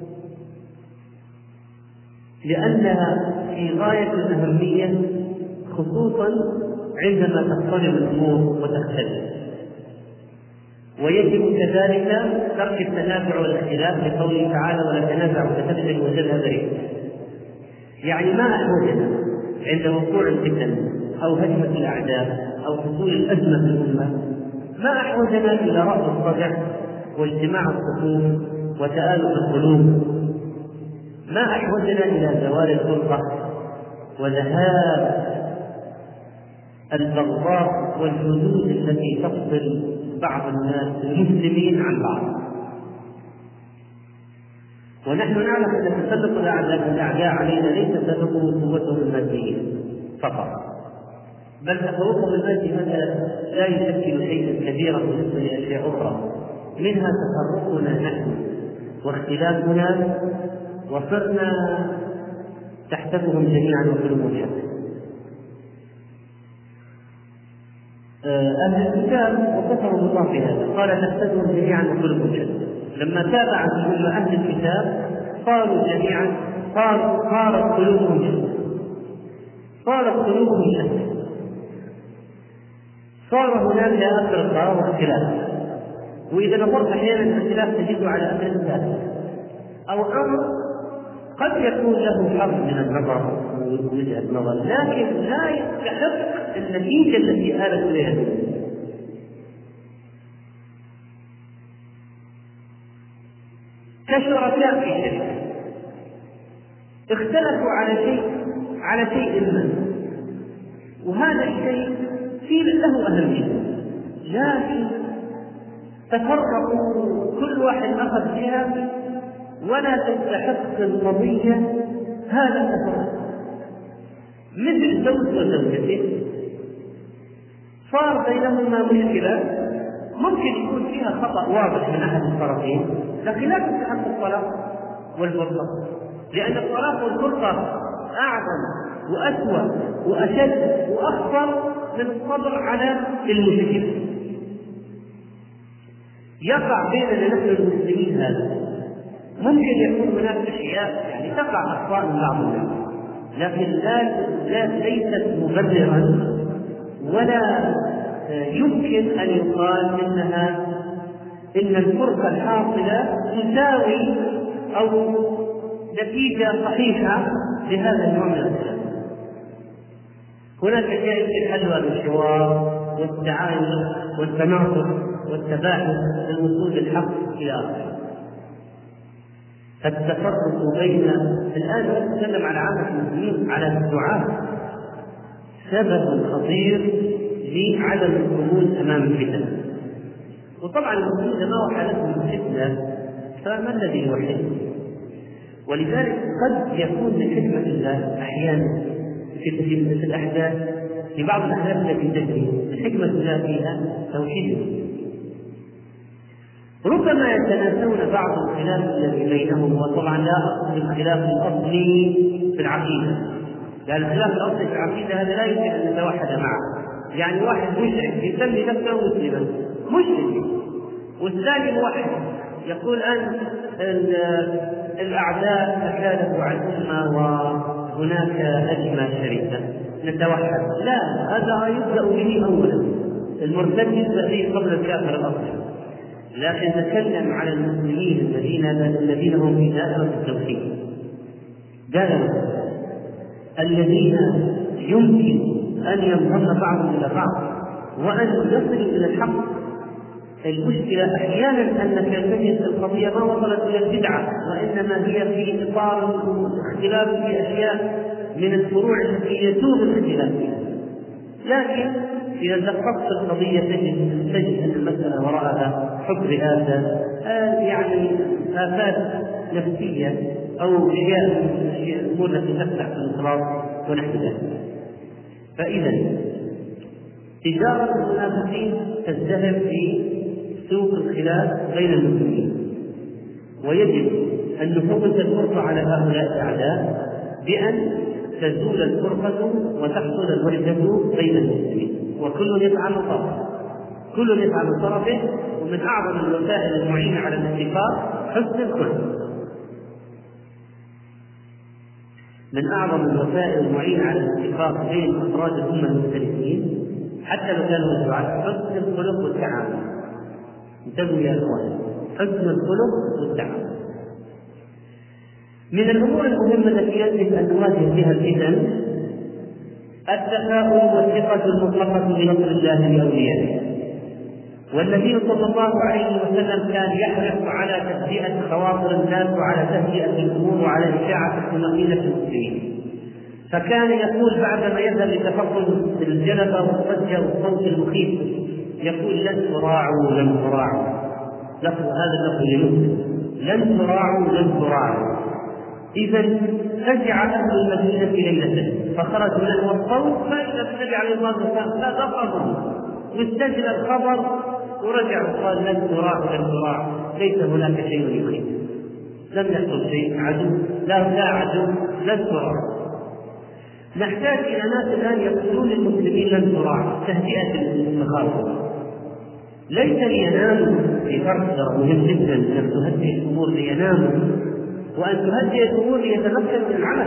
لأنها في غاية الأهمية، خصوصا عندما تختلف الأمور وتختلف. ويجب كذلك ترك التنازع والاختلاف لقوله تعالى: ولا تنازعوا فتفشلوا وتذهب ريحكم. يعني ما أحوجنا عند وقوع الفتن أو هجمة الأعداء أو حصول الأزمة في الأمة، ما أحوجنا إلى رأس الصدع واجتماع الصفوف وتآلف القلوب، ما أحوجنا إلى زوال الفرقة وذهاب البغضاء والحدود التي تفصل بعض الناس المسلمين عن بعض. ونحن نعلم أن تسلط الأعداء علينا ليس سببه قوتهم المادية فقط، بل تفوقهم المادي هذا لا يشكل شيئا كبيرا بالنسبة لأشياء أخرى، منها تفرقنا نحن واختلافنا، وصرنا تحسبهم جميعا وكلهم شتى. أهل الكتاب وكفروا الله في هذا، قال تحسبهم جميعا وكلهم شتى. لما تابعت الأمة أهل الكتاب صاروا جميعا صار صارت قلوبهم شتى صارت قلوبهم شتى صار هناك فرقة واختلاف. وإذا نظرت أحيانا الاختلاف تجد على أمر ثالث أو أمر قد يكون له حظ من النظر ووجهة نظر، لكن لا يستحق النتيجة التي آلت إليها. كشركاء في شركة اختلفوا على شيء على شيء ما، وهذا الشيء فيه له أهمية، لكن تفرقوا كل واحد أخذ جهة ولا تستحق القضية هذا التفرق. مثل زوج وزوجته صار بينهما مشكلة ممكن يكون فيها خطأ واضح من أحد الطرفين، لكن لا تستحق الطلاق والفرقة، لأن الطلاق والفرقة أعظم وأسوأ وأشد وأخطر من الصبر على المشكلة. يقع بيننا نحن المسلمين هذا، ممكن يكون هناك أشياء يعني تقع أخطاء من بعض الناس، لكن لا, لا ليست مبررا ولا يمكن أن يقال إنها إن الفرقة الحاصلة تساوي أو نتيجة صحيحة لهذا النوع من الخلاف. هناك أشياء يمكن حلها بالحوار والتعايش والتناصر والتباحث للوصول للحق إلى آخره. فالتفرق بين الآن نتكلم على عامة المسلمين على الدعاء سبب خطير لعدم الخروج أمام الفتن. وطبعا المسلمين إذا ما وحدتهم الفتنة فما الذي يوحد؟ ولذلك قد يكون من حكمة الله أحيانا في الأحداث في بعض الأحداث التي تجري حكمة الله فيها توحيدهم. ربما يتناسون بعض الخلاف الذي بينهم، وطبعا لا أقصد الخلاف الأصلي في العقيدة، لأن الخلاف الأصلي في العقيدة هذا لا يمكن أن نتوحد معه. يعني واحد مشرك يسمي نفسه مسلما مشرك، والثاني موحد يقول أن الأعداء تكالبوا على الأمة وهناك أزمة شريفة نتوحد. لا، هذا يبدأ به أولا، المرتد يبدأ به قبل الكافر الأصلي. لكن نتكلم على المسلمين الذين الذين هم في دائرة التوحيد، دائرة الذين يمكن أن ينضم بعضهم إلى بعض وأن يصلوا إلى الحق. المشكلة أحيانا أنك تجد القضية ما وصلت إلى البدعة، وإنما هي في إطار اختلاف في أشياء من الفروع التي يسوغ الاختلاف فيها. لكن إذا دققت القضية تجد تجد أن المسألة وراءها حب رئاسة، يعني آفات نفسية أو أشياء الأمور التي تفتح في الانخراط ونحو ذلك. فإذا تجارة المنافقين تزدهر في سوق الخلاف بين المسلمين، ويجب أن نفوت الفرقة على هؤلاء الأعداء بأن تزول الفرقة وتحصل الوحدة بين المسلمين، وكل يفعل طرفه كل يفعل طرفه. ومن أعظم الوسائل المعينة على الاتفاق حسن الخلق، من أعظم الوسائل المعينة على الاتفاق بين أفراد الأمة المختلفين حتى لو كانوا الدعاة حسن الخلق والتعامل. انتبهوا يا إخوان، حسن الخلق والتعامل من الأمور المهمة التي يجب أن نواجه بها الفتن التفاؤل والثقة المطلقة بنصر الله لأوليائه. والنبي صلى الله عليه وسلم كان يحرص على تهدئة خواطر الناس وعلى تهدئة الأمور وعلى إشاعة الطمأنينة في المسلمين، فكان يقول بعدما يذهب لتفقد الجلبة والضجة والصوت المخيف يقول: لن تراعوا لن تراعوا. لفظ هذا اللفظ لمسلم: لن تراعوا لن تراعوا. إذا فزع أهل المدينة ليلة فخرجوا نحو الصوت، فإذا النبي عليه الصلاة والسلام لا تقربوا واستجل الخبر ورجع وقال: لن تراعوا لن تراعوا، ليس هناك شيء يخيف، لم يحصل شيء، عدو لا لا عدو، لن تراعوا. نحتاج إلى ناس الآن يقولون للمسلمين لن تراعوا، تهدئة المخاوف. ليس ليناموا، في فرق مهم جدا أن تهدئ الأمور ليناموا، وأن تهدئ الأمور ليتمكن من العمل.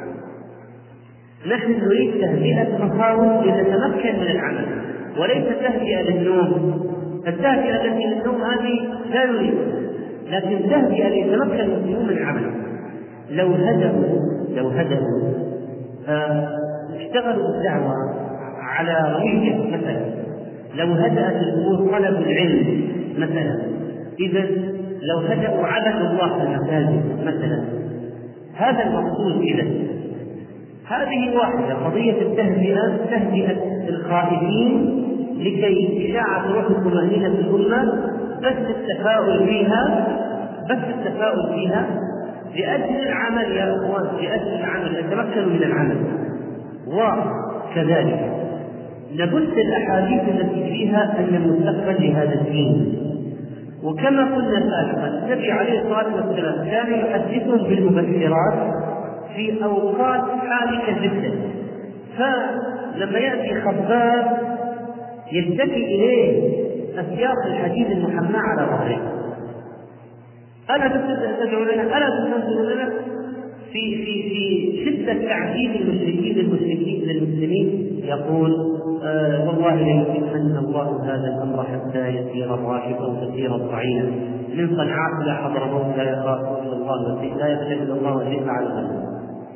نحن نريد تهدئة مخاوف لنتمكن من العمل، وليس تهدئة للنوم. التهدئة التي للنوم هذه لا نريد، لكن تهدئة ليتمكن المسلمون من العمل. لو هدأوا لو هدأوا آه اشتغلوا بالدعوة على روية مثلا، لو هدأت الأمور طلب العلم مثلا، إذا لو هدأوا عبد الله في المساجد مثلا، هذا المقصود. إذا هذه واحدة، قضية التهدئة، تهدئة الخائفين لكي إشاعة روح الطمأنينة في الأمة، بس التفاؤل فيها بس التفاؤل فيها لأجل العمل يا أخوان، لأجل العمل، نتمكن من العمل. وكذلك نبث الأحاديث التي فيها أن المستقبل لهذا الدين. وكما قلنا سابقا النبي عليه الصلاة والسلام كان يحدثهم بالمبشرات في أوقات حالكة جدا، فلما يأتي خباب يتكي إليه أسياق الحديث المحمى على ظهره: ألا تدعو لنا، ألا تنزل لنا، في في في شدة تعذيب المشركين للمشركين للمسلمين يقول: آه والله ليتمن الله هذا الأمر حتى يسير الراكب أو تسير الضعينة من صنعاء إلى حضرموت لا يخاف إلا الله لا يتخذ الله وجهه على الأمر.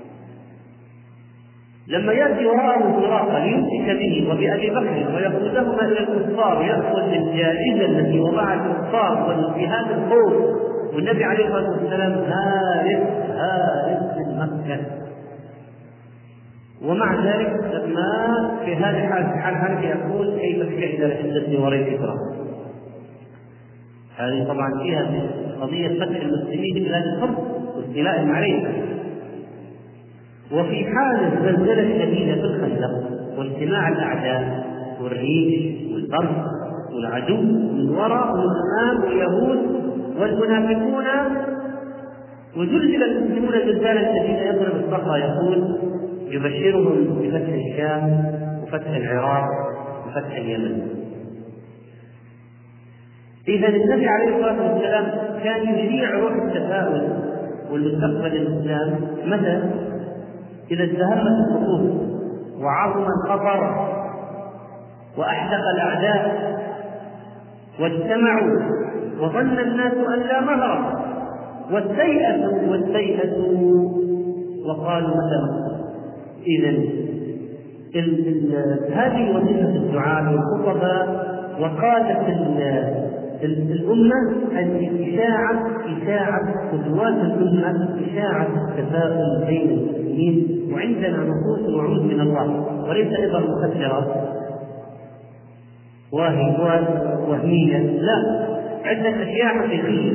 لما يأتي وراءه سراقا ليمسك به وبأبي بكر ويأخذهما إلى الكفار يأخذ الجائزة التي وضعها الكفار في هذا الخوف، والنبي عليه الصلاة والسلام هارب هارب من مكة. ومع ذلك لما في هذه الحال في حال هذه يقول: كيف بك إذا لحدتني وريت فكرة. هذه طبعا فيها قضية فتح المسلمين ببلاد الحرب واستيلائهم عليها. وفي حال الزلزلة الشديدة في الخندق واجتماع الأعداء والريح والبرد والعدو من وراء ومن أمام واليهود والمنافقون، وزلزل المسلمون زلزالا شديدا يضرب الصخرة، يقول: يبشرهم بفتح الشام وفتح العراق وفتح اليمن. إذا النبي عليه الصلاة والسلام كان يشيع روح التفاؤل والمستقبل الإسلام متى؟ إذا ازدهمت الخطوط وعظم الخطر وأحدق الأعداء واجتمعوا وظن الناس أن لا مهرب واستيأسوا واستيأسوا وقالوا متى. إذن هذه وظيفة الدعاء والخطباء وقادة الأمة أن إشاعة إشاعة قدوات الأمة، إشاعة التفاؤل بين المسلمين، وعندنا نصوص وعود من الله وليس أيضا مخدرة وهمية، لا، عدة أشياء حقيقية.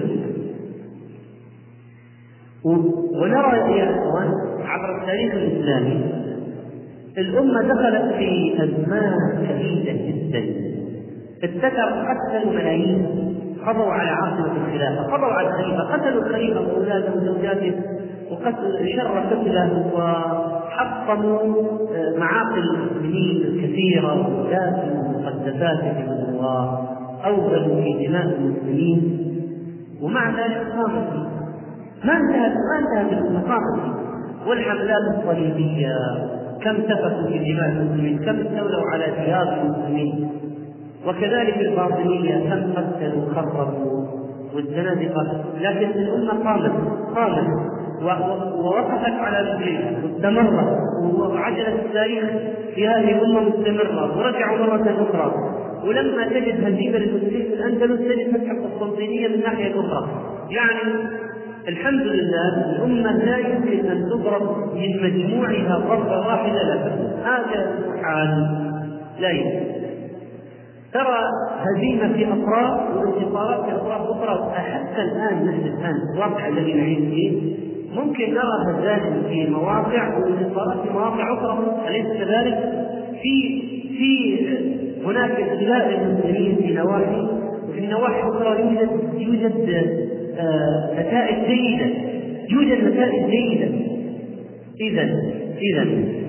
ونرى يا أخوان عبر التاريخ الإسلامي الأمة دخلت في أزمان شديدة جدا، ابتكر قتل الملايين، قضوا على عاصمة الخلافة، قضوا على الخليفة، قتلوا الخليفة وأولاده وزوجاته وقتلوا شر قتله وحطموا معاقل المسلمين الكثيرة وزادوا مقدساتهم وأوغلوا في دماء المسلمين. ومع ذلك قامت ما انتهت ما انتهت المقاومة والحملات الصليبية، كم سفكوا في دماء المسلمين، كم استولوا على ديار المسلمين، وكذلك الباطنية كم قتلوا وخربوا والزنادقة. لكن الأمة قامت قامت ووقفت على رجليها واستمرت، وعجلت التاريخ في هذه الأمة مستمرة، ورجعوا مرة أخرى. ولما تجد هزيمة للمسلمين في الأندلس تجد فتح القسطنطينية من الناحية الأخرى. يعني الحمد لله الأمة لا يمكن أن تضرب من مجموعها ضربة واحدة لا تكون، هذا حال لا يمكن. ترى هزيمة في أطراف وانتصارات في أطراف أخرى. حتى الآن نحن الآن الواقع الذي نعيش فيه ممكن نرى هزائم في مواقع وانتصارات في مواقع أخرى، أليس كذلك؟ في في هناك اختلاف المسلمين في نواحي، وفي نواحي أخرى يوجد يوجد آه نتائج جيدة، يوجد نتائج جيدة. إذا إذا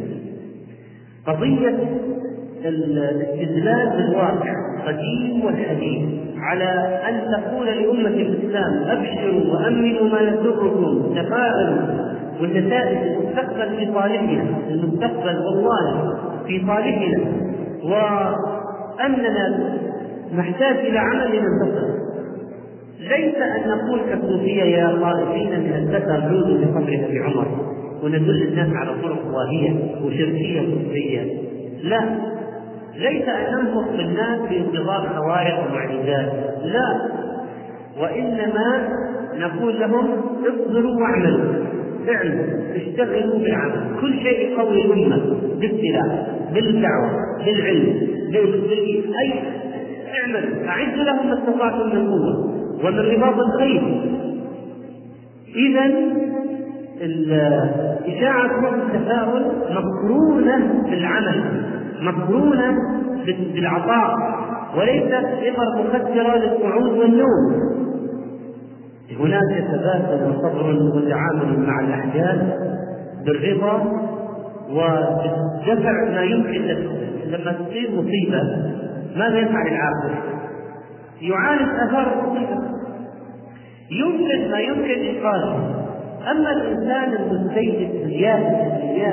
قضية الاستدلال بالواقع القديم والحديث على أن تقول لأمة الإسلام: أبشروا وأمنوا ما يسركم، تفاءلوا، والنتائج المستقبل في صالحنا، المستقبل والله في صالحنا، وأننا نحتاج إلى عمل ننتصر. ليس أن نقول كالصوفية: يا خائفين من السكر جودوا بقبر أبي عمر، وندل الناس على طرق واهية وشركية صوفية. لا، ليس أن ننفق بالناس بانتظار خوارق ومعجزات، لا، وإنما نقول لهم: اصبروا واعملوا، اعملوا، اشتغلوا بالعمل. كل شيء يقوي الأمة بالسلاح، بالدعوة، بالعلم، بالإي، أي اعملوا، أعدوا لهم ما استطعتم من قوة ومن رباط الخيل. إذن فإشاعة روح التفاؤل مقرونة بالعمل، مقرونة بالعطاء، وليست إمر مخدرة للقعود والنوم. هناك ثبات وصبر وتعامل مع الأحداث بالرضا ودفع ما يمكن. لما تصير مصيبة ماذا يفعل العاقل؟ يعالج آثار المصيبة، يمكن ما يمكن إنقاذه. أما الإنسان المستيقظ اليائس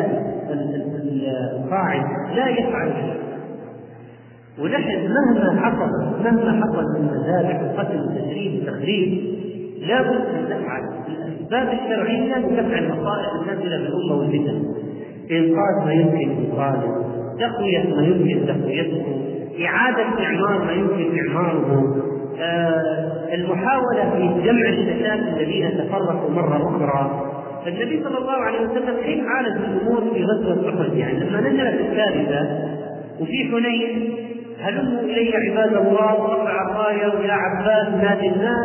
القاعد لا يفعل شيء. ونحن مهما حصل مهما حصل من مذابح وقتل وتشريد وتخريب لا بد ان نفعل الاسباب الشرعيه لدفع المصائب النازله بالامه والفتن. انقاذ ما يمكن انقاذه، تقويه ما يمكن تقويته، اعاده اعمار ما يمكن اعماره، آه المحاوله في جمع الشتات الذين تفرقوا مره اخرى. فالنبي صلى الله عليه وسلم كيف عالج الامور في غزوه احد؟ يعني لما نزلت الثالثه وفي حنين هلموا الي عباد الله ورفع الرايه ويا عباس نادي الناس،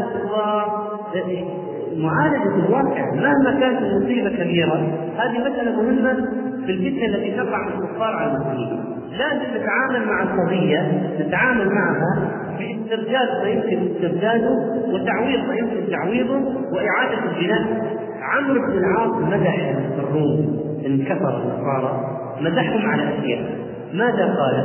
ومعالجه الواقع مهما كانت المصيبه كبيره. هذه مساله مهمه في الفتنه التي تقع من الكفار على المسلمين. لازم نتعامل مع القضيه، نتعامل معها باسترداد ما يمكن استرداده وتعويض ما يمكن تعويضه واعاده البناء. عمرو بن العاص مدح الروم انكفر النصارى، مدحهم على اشياء. ماذا قال؟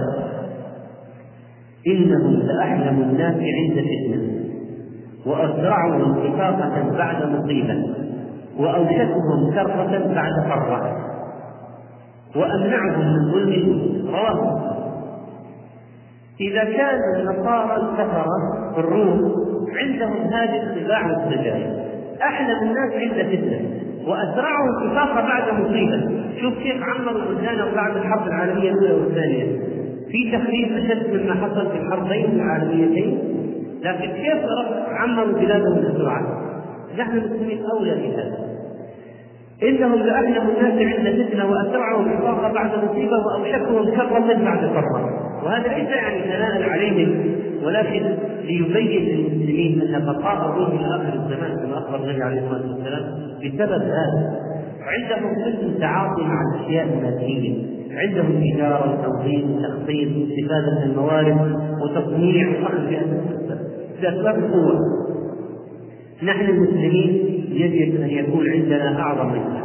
إنهم لأحلم الناس عند فتنة، وأسرعهم إفاقة بعد مصيبة، وأوشكهم كرة بعد فرة، وأمنعهم من ظلم. رواه. إذا كان النصارى الكفرة الروم عندهم هذه الطباع والسجايا، أحلم الناس عند فتنة وأسرعهم إفاقة بعد مصيبة. شوف كيف عمروا البلدان بعد الحرب العالمية الأولى والثانية في تخريب أشد مما حصل في الحربين العالميتين، لكن كيف عمروا بلادهم بسرعة؟ نحن المسلمين أولى بهذا. إنهم لأحلم الناس عند فتنة وأسرعهم إفاقة بعد مصيبة وأوشكهم كرة بعد فرة. وهذا ليس يعني ثناء عليهم، ولكن ليبين للمسلمين أن بقاء الروح في آخر الزمان كما أخبر النبي عليه الصلاة والسلام بسبب هذا. عندهم حسن تعاطي مع الأشياء المادية، عندهم إدارة وتنظيم وتخطيط واستفادة من الموارد وتصنيع وأخذ بأسباب القوة. نحن المسلمين يجب أن يكون عندنا أعظم منها.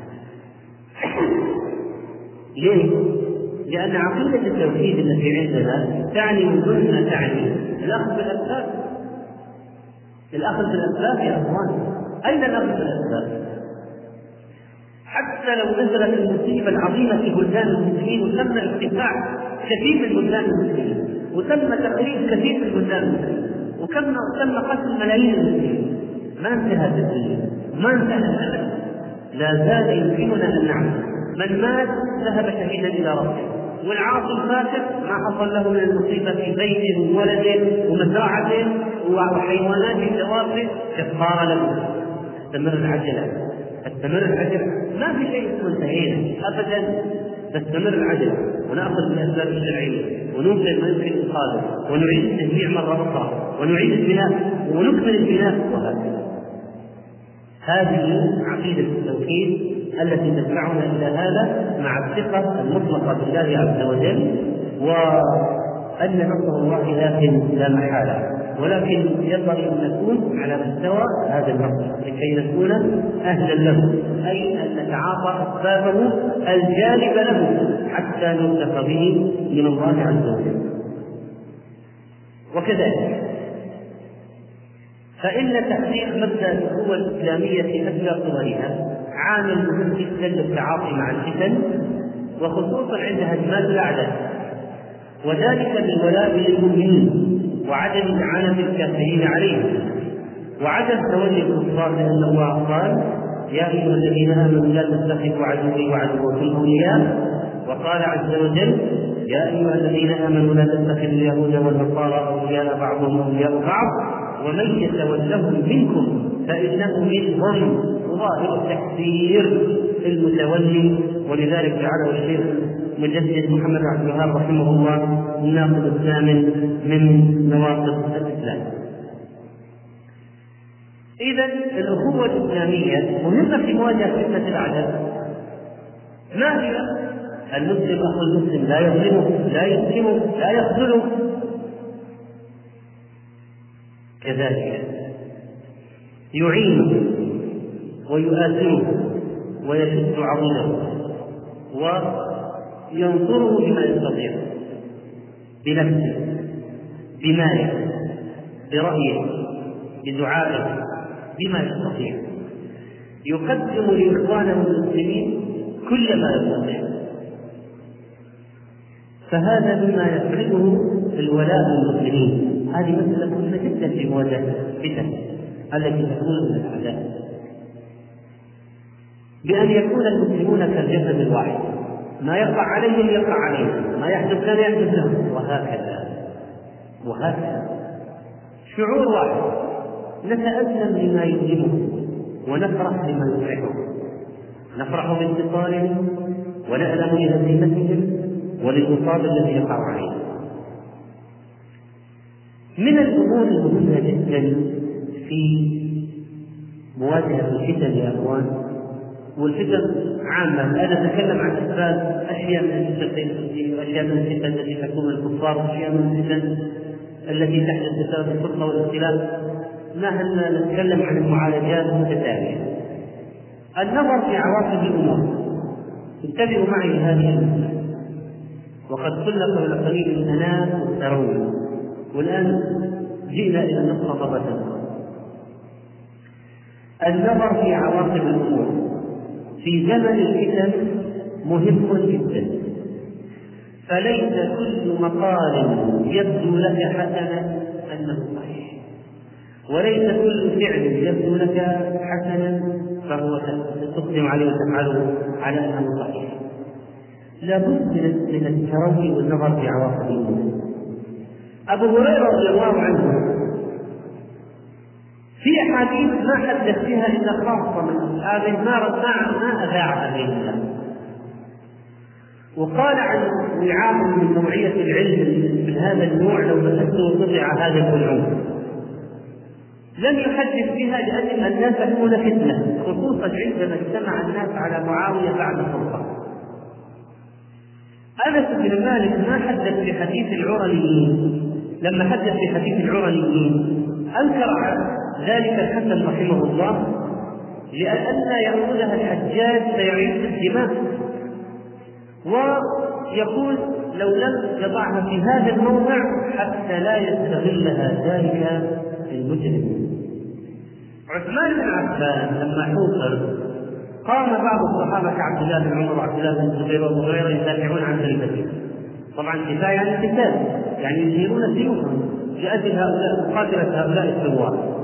ليه؟ لأن عقيدة التوحيد التي عندنا تعني من دون ما تعني الأخذ بالأسباب. الأخذ بالأسباب يا أخوان، أين الأخذ بالأسباب؟ حتى لو نزلت المصيبة العظيمة في بلدان المسلمين وتم ارتفاع كثير من بلدان المسلمين وتم تقريب كثير من بلدان المسلمين وتم قتل ملايين المسلمين، ما انتهت الدنيا، ما انتهت الأبد. لا زال يمكننا أن نعمل. من مات ذهب شهيدا إلى ربه، والعاصي الفاسق ما حصل له من المصيبة في بيته وولده ومزرعته وحيوانات دوابه كفار له. تستمر العجلة، تستمر العجلة، ما في شيء اسمه انتهينا أبدا. تستمر العجلة ونأخذ بالأسباب الشرعية ونوصل ما يمكن إنقاذه ونعيد التشجيع مرة أخرى ونعيد البناء ونكمل البناء وهكذا. هذه عقيدة التوحيد التي تدفعنا إلى هذا، مع الثقة المطلقة بالله عز وجل وأن نصر الله لكن لا محالة، ولكن ينبغي أن نكون على مستوى هذا النصر لكي نكون أهلا له، أي أن نتعاطى أسبابه الجانب له حتى نرزق به من الله عز وجل. وكذلك فإن تحقيق مبدأ الأخوة الإسلامية في أسباب صورها عامل مهم جدا للتعاطي مع الفتن، وخصوصا عند هجمات الأعداء، وذلك بالولاء للمؤمنين وعدم إعانة الكافرين عليهم وعدم تولي الكفار، لأن الله قال: يا أيها الذين آمنوا لا تتخذوا عدوي وعدوكم أولياء. وقال عز وجل: يا أيها الذين آمنوا لا تتخذوا اليهود والنصارى أولياء بعضهم أولياء بعض ومن يتولهم منكم فإنه منهم. ظاهر التكفير المتولي، ولذلك جعله الشيخ مجدد محمد عبد الوهاب رحمه الله الناقض الثامن من نواقض الإسلام. إذن الأخوة الإسلامية مهمة في مواجهة فتنة الأعداء، ما هي؟ المسلم أخو المسلم لا يظلمه لا يظلمه لا يخذله، كذلك يعينه ويؤثره ويشد عضده وينصره بما يستطيع، بنفسه، بماله، برأيه، بدعائه، بما يستطيع، يقدم لإخوانه المسلمين كل ما يستطيع. فهذا مما يفقده الولاء للمسلمين. هذه مسألة مهمة جدا في مواجهة الفتن التي تكون من الأعداء، بأن يكون المسلمون كالجسد الواحد، ما يقع عليهم يقع عليهم، ما يحدث لنا يحدث لهم، وهكذا وهكذا شعور واحد، نتألم لما يؤلمه ونفرح لما يفرحه، نفرح بانتصارهم ونألم لهزيمتهم وللمصاب الذي يقع عليه. من الأمور المهمة جدا في مواجهة الفتن يا أخوان، والفتن عامة، أنا أتكلم عن أسباب أشياء من الفتن وأشياء من الفتن التي تكون الكفار وأشياء من الفتن التي تحدث بسبب الفرقة والاختلاف، نحن نتكلم عن المعالجات المتتالية. النظر في عواقب الأمور، انتبهوا معي لهذه المسألة، وقد قلنا قبل قليل الأنام والتروي، والآن جئنا إلى النقطة مرة أخرى. النظر في عواقب الأمور في زمن الفتن مهم جدا، فليس كل مقال يبدو لك حسنا أنه صحيح، وليس كل فعل يبدو لك حسنا فهو تقدم عليه وتفعله على أنه صحيح. لابد من التروي والنظر في عواقب الأمور. أبو هريرة رضي الله عنه في أحاديث ما حدث فيها إلا خاصة من أصحابه ما ما أذاعها بيننا، وقال عن وعاء من نوعية العلم من هذا النوع لو مسكته قطع هذا البلعوم، لم يحدث بها لأجل أن لا تكون فتنة، خصوصا عندما اجتمع الناس على معاوية بعد الفرقة. أنس بن مالك ما حدث في حديث العرنيين، لما حدث في حديث العرنيين أنكر ذلك الحسن رحمه الله لئلا يأخذها الحجاج فيعيد الدماء، ويقول لو لم يضعها في هذا الموضع حتى لا يستغلها ذلك المجرم. عثمان بن عفان لما حوصر قام بعض الصحابة كعبد الله بن عمر وعبد الله بن الزبير وابو هريرة يدافعون عن خليفته، طبعا الدفاع يعني القتال، يعني يشيرون سيوفهم لأجل هؤلاء مقاتلة هؤلاء الثوار.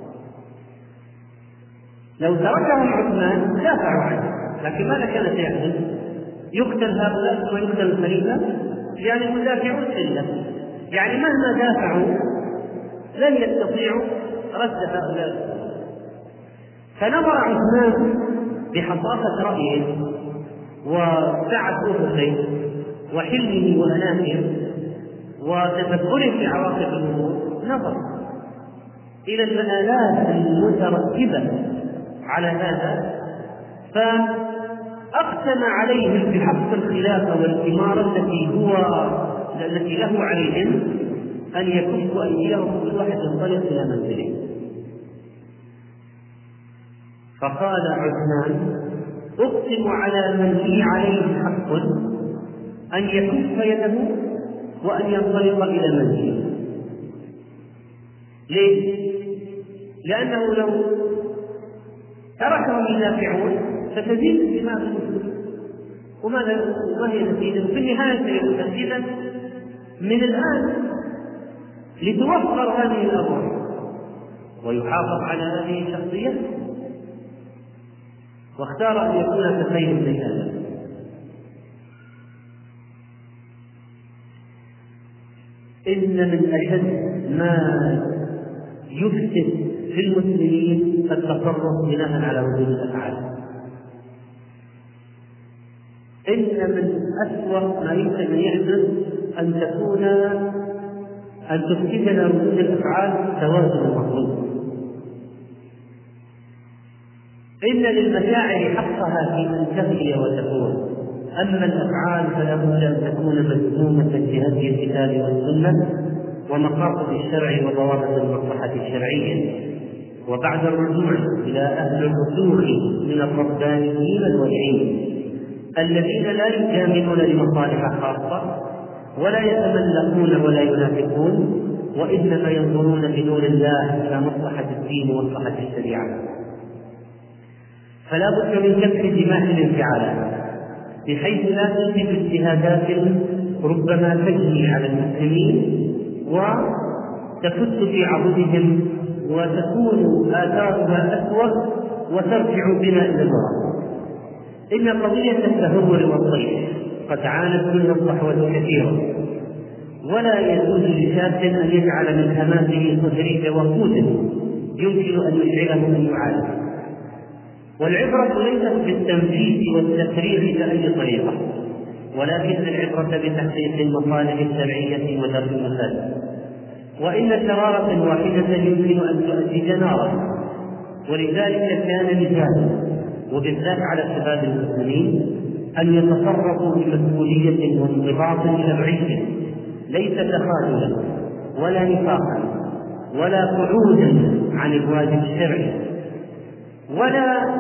لو تركهم عثمان دافعوا عنه، لكن ماذا كان سيحدث؟ يقتل هؤلاء ويقتل الخليفة، يعني المدافعون قلة، يعني مهما دافعوا لن يستطيعوا رد هؤلاء. فنظر عثمان بحصافة رأيه وسعة أفقه وحلمه وأنامه وتفكره في عواقب الأمور، نظر إلى المآلات المترتبة على هذا، فأقسم عليهم بحق الخلافة والإمارة التي هو التي له عليهم أن يكفوا أيديهم كل واحد ينطلق إلى منزله. فقال عثمان: أقسم على من لي عليه حق أن يكف يده وأن ينطلق إلى منزله. ليه؟ لأنه لو تركهم يدافعون ستزيد دماء المسلمين، وماذا وهي نتيجة؟ في النهاية سيكون تنفيذا من الآن لتوفر هذه الأمور ويحافظ على هذه الشخصية، واختار أن يكون كخير من هذا. إن من أشد ما يفسد في المسلمين التصرف بناء على وجود الأفعال. إن من أسوأ ما يمكن أن يحدث أن تكون أن تفسدنا وجود الأفعال توازن المطلوب. إن للمشاعر حقا الشبهات أن تبقي وتكون. أما الأفعال فلا بد أن تكون مذمومة بهدي الكتاب والسنة ومقاصد الشرع وضوابط المصلحة الشرعية، وبعد الرجوع إلى أهل الرسوخ من الربانيين الورعين الذين لا يجاملون لمصالح خاصة ولا يتملقون ولا ينافقون، وإنما ينظرون بنور الله إلى مصلحة الدين ومصلحة الشريعة. فلا بد من كف جماح الانفعالات بحيث لا توجد اجتهادات ربما تجني على المسلمين وتفت في عضدهم وتكون آثارها أسوأ وترجع بنا إلى الوراء. إن قضية التهور والطيش قد عانت منها الصحوة كثيرا، ولا يجوز لشاب أن يجعل من همامه صهريج وقوده يمكن أن يشعره من يعالج. والعبرة ليست بالتنفيذ والتفريغ بأي طريقة، ولكن العبرة بتحقيق المصالح الشرعية ودرء المفاسد. وإن شرارة واحدة يمكن أن تؤجج نارا، ولذلك كان لزاما وبالذات على شباب المسلمين أن يتصرفوا بمسؤولية وانضباط شرعي، ليس تخاذلا ولا نفاقا ولا قعودا عن الواجب الشرعي، ولا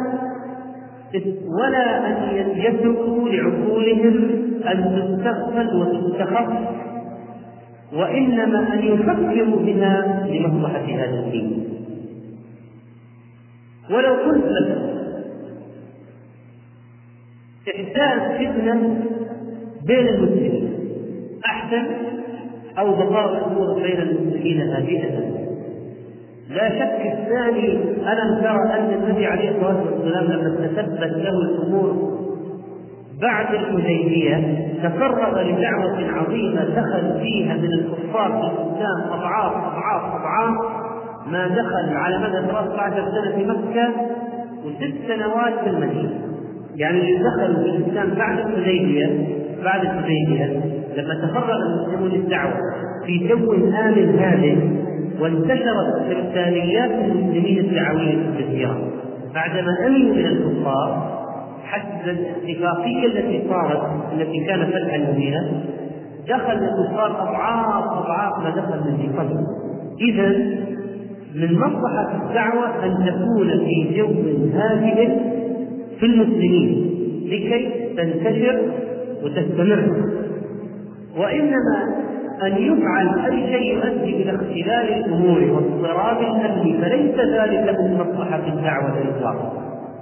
ولا أن يتركوا لعقولهم أن تستغفل وتستخف، وإنما أن يفكروا بها لمصلحة هذا الدين. ولو قلت لك إحداث فتنة بين المسلمين أحسن أو بقاء الأمور بين المسلمين هادئة، لا شك الثاني. ألم ترى أن النبي عليه الصلاة والسلام لما تثبت له الأمور بعد الحديبية تفرغ لدعوة عظيمة دخل فيها من الكفار في الإسلام أضعاف أضعاف أضعاف ما دخل على مدى ثلاث عشرة سنة في مكة وست سنوات في المدينة. يعني اللي دخلوا في الإسلام بعد الحديبية بعد الحديبية لما تفرغ المسلمون للدعوة في جو آمن هادئ، وانتشرت إرساليات المسلمين الدعوية الكثيرة بعدما أمنوا من الكفار، حتى الاتفاقية التي صارت التي كانت فتح المدينة دخل الكفار أضعاف أضعاف ما دخل من قبل. إذن من مصلحة الدعوة أن تكون في جو هادئ في المسلمين لكي تنتشر وتستمر، وإنما أن يفعل أي شيء يؤدي إلى اختلال الأمور واضطراب الأمن فليس ذلك من مصلحة الدعوة إطلاقا،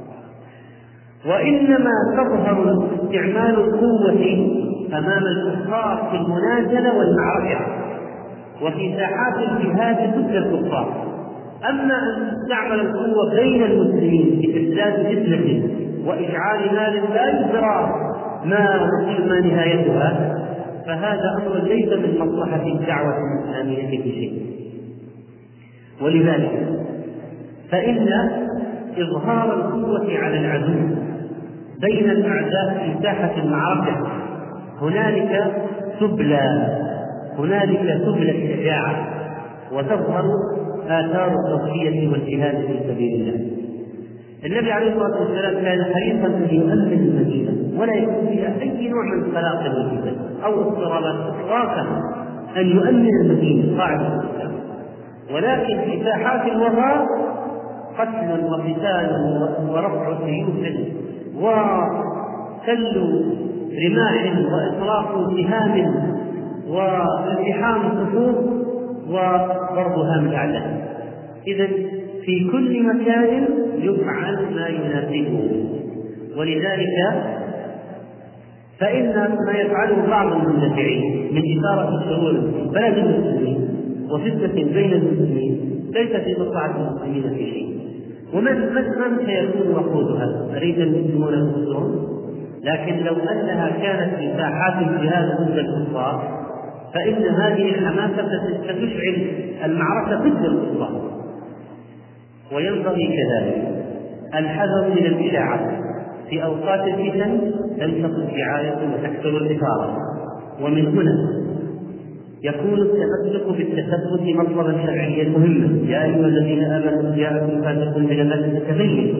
وإنما تظهر استعمال القوة أمام الكفار في المنازلة والمعركة وفي ساحات الجهاد ضد الكفار. أما أن تستعمل القوة بين المسلمين لإفساد فتنة وإشعال مال لا يدرى ما ما نهايتها، فهذا أمر ليس من مصلحة الدعوة الإسلامية في شيء. ولذلك فإن إظهار القوة على العدو بين الأعداء في ساحة المعركة هنالك تبلى هنالك تبلى الشجاعة وتظهر آثار التضحية والجهاد في سبيل الله. النبي عليه الصلاة والسلام كان حريصا أن يؤمن المدينة ولا يكون فيها أي نوع من خلاق الفتن أو اضطرابات إطلاقا، أن يؤمن المدينة قاعدة الإسلام. ولكن في ساحات الوغى قتل وقتال ورفع سيوف وسل رماح وإطلاق سهام والتحام الصفوف وضرب هام الأعداء. إذن في كل مكان يفعل ما يناسبه. ولذلك فإن ما يفعله بعض المندفعين من إثارة الشرور في بلد المسلمين وفتنة بين المسلمين ليس في مصلحة المسلمين في شيء. ومن من سيكون وقودها؟ أريد المسلمون المسلمون، لكن لو أنها كانت في ساحات الجهاد ضد الكفار فإن هذه الحماسة ستشعل المعركة ضد الكفار. وينبغي كذلك الحذر من الإشاعات في أوقات الفتن، تنشط الدعاية وتكثر الإثارة، ومن هنا يكون التمسك بالتثبت مطلبا شرعيا مهما. يا أيها الذين آمنوا جاءكم فاسق بنبأ فتبينوا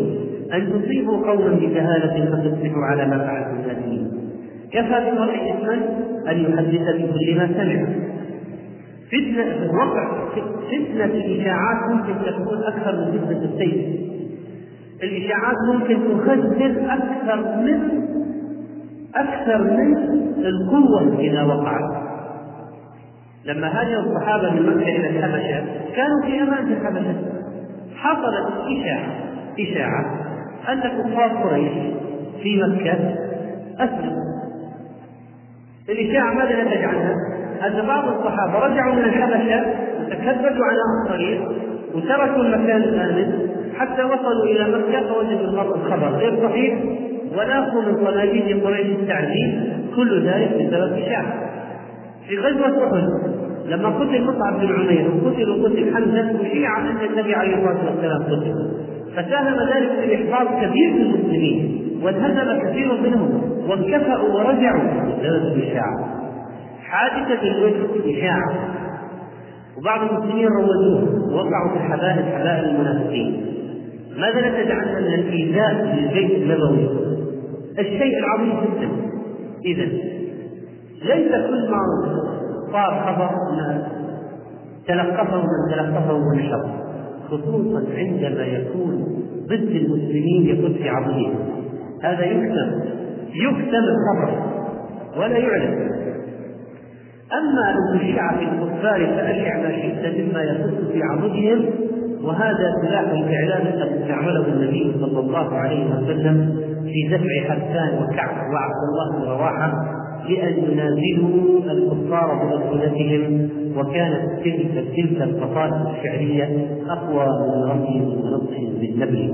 أن تصيبوا قوما بجهالة فتصبحوا على ما فعلتم نادمين. كفى بالمرء إثما أن يحدث بكل ما سمع. فتنة وقع فتنة الإشاعات ممكن تكون أكثر من فتنة السيف. الإشاعات ممكن تخسر أكثر من أكثر من القوة إذا وقعت. لما هاجر الصحابة من مكة إلى الحبشة كانوا في أمان في الحبشة، حصلت إشاعة إشاعة أن كفار قريش في مكة أسلموا. الإشاعة ماذا نتج عنها؟ أن بعض الصحابة رجعوا من الحبشة وتكبدوا على الطريق وتركوا المكان الآمن حتى وصلوا إلى مكة فوجدوا الخبر غير صحيح ولاقوا من صناديد قريش التعذيب، كل ذلك بسبب إشاعة. في غزوة أحد لما قتل مصعب بن عمير وقتل وقتل حمزة وشيع أن النبي عليه الصلاة والسلام قتل، فساهم ذلك في إحباط كبير من المسلمين وانهزم كثير منهم وانكفأوا ورجعوا بسبب الإشاعة. حادثة الوجه إشاعة، وبعض المسلمين روجوه ووقعوا في الحبائل حبائل المنافقين. ماذا نتج عنها من الإيذاء للبيت النبوي؟ الشيء العظيم جدا. إذن ليس كل ما صار خبر تلقفه من تلقفه ونشر، خصوصا عندما يكون ضد المسلمين يكون في عظيم، هذا يكتم يكتم الخبر ولا يعلم. أما أن تشيع في الكفار فأشع ما شئت مما يخص في عضدهم، وهذا سلاح الإعلام قد استعمله النبي صلى الله عليه وسلم في دفع حسان وكعب وعبد الله بن رواحة لأن ينازلوا الكفار بألسنتهم، وكانت تلك تلك القصائد الشعرية أقوى من رميهم ونطقهم بالنبل.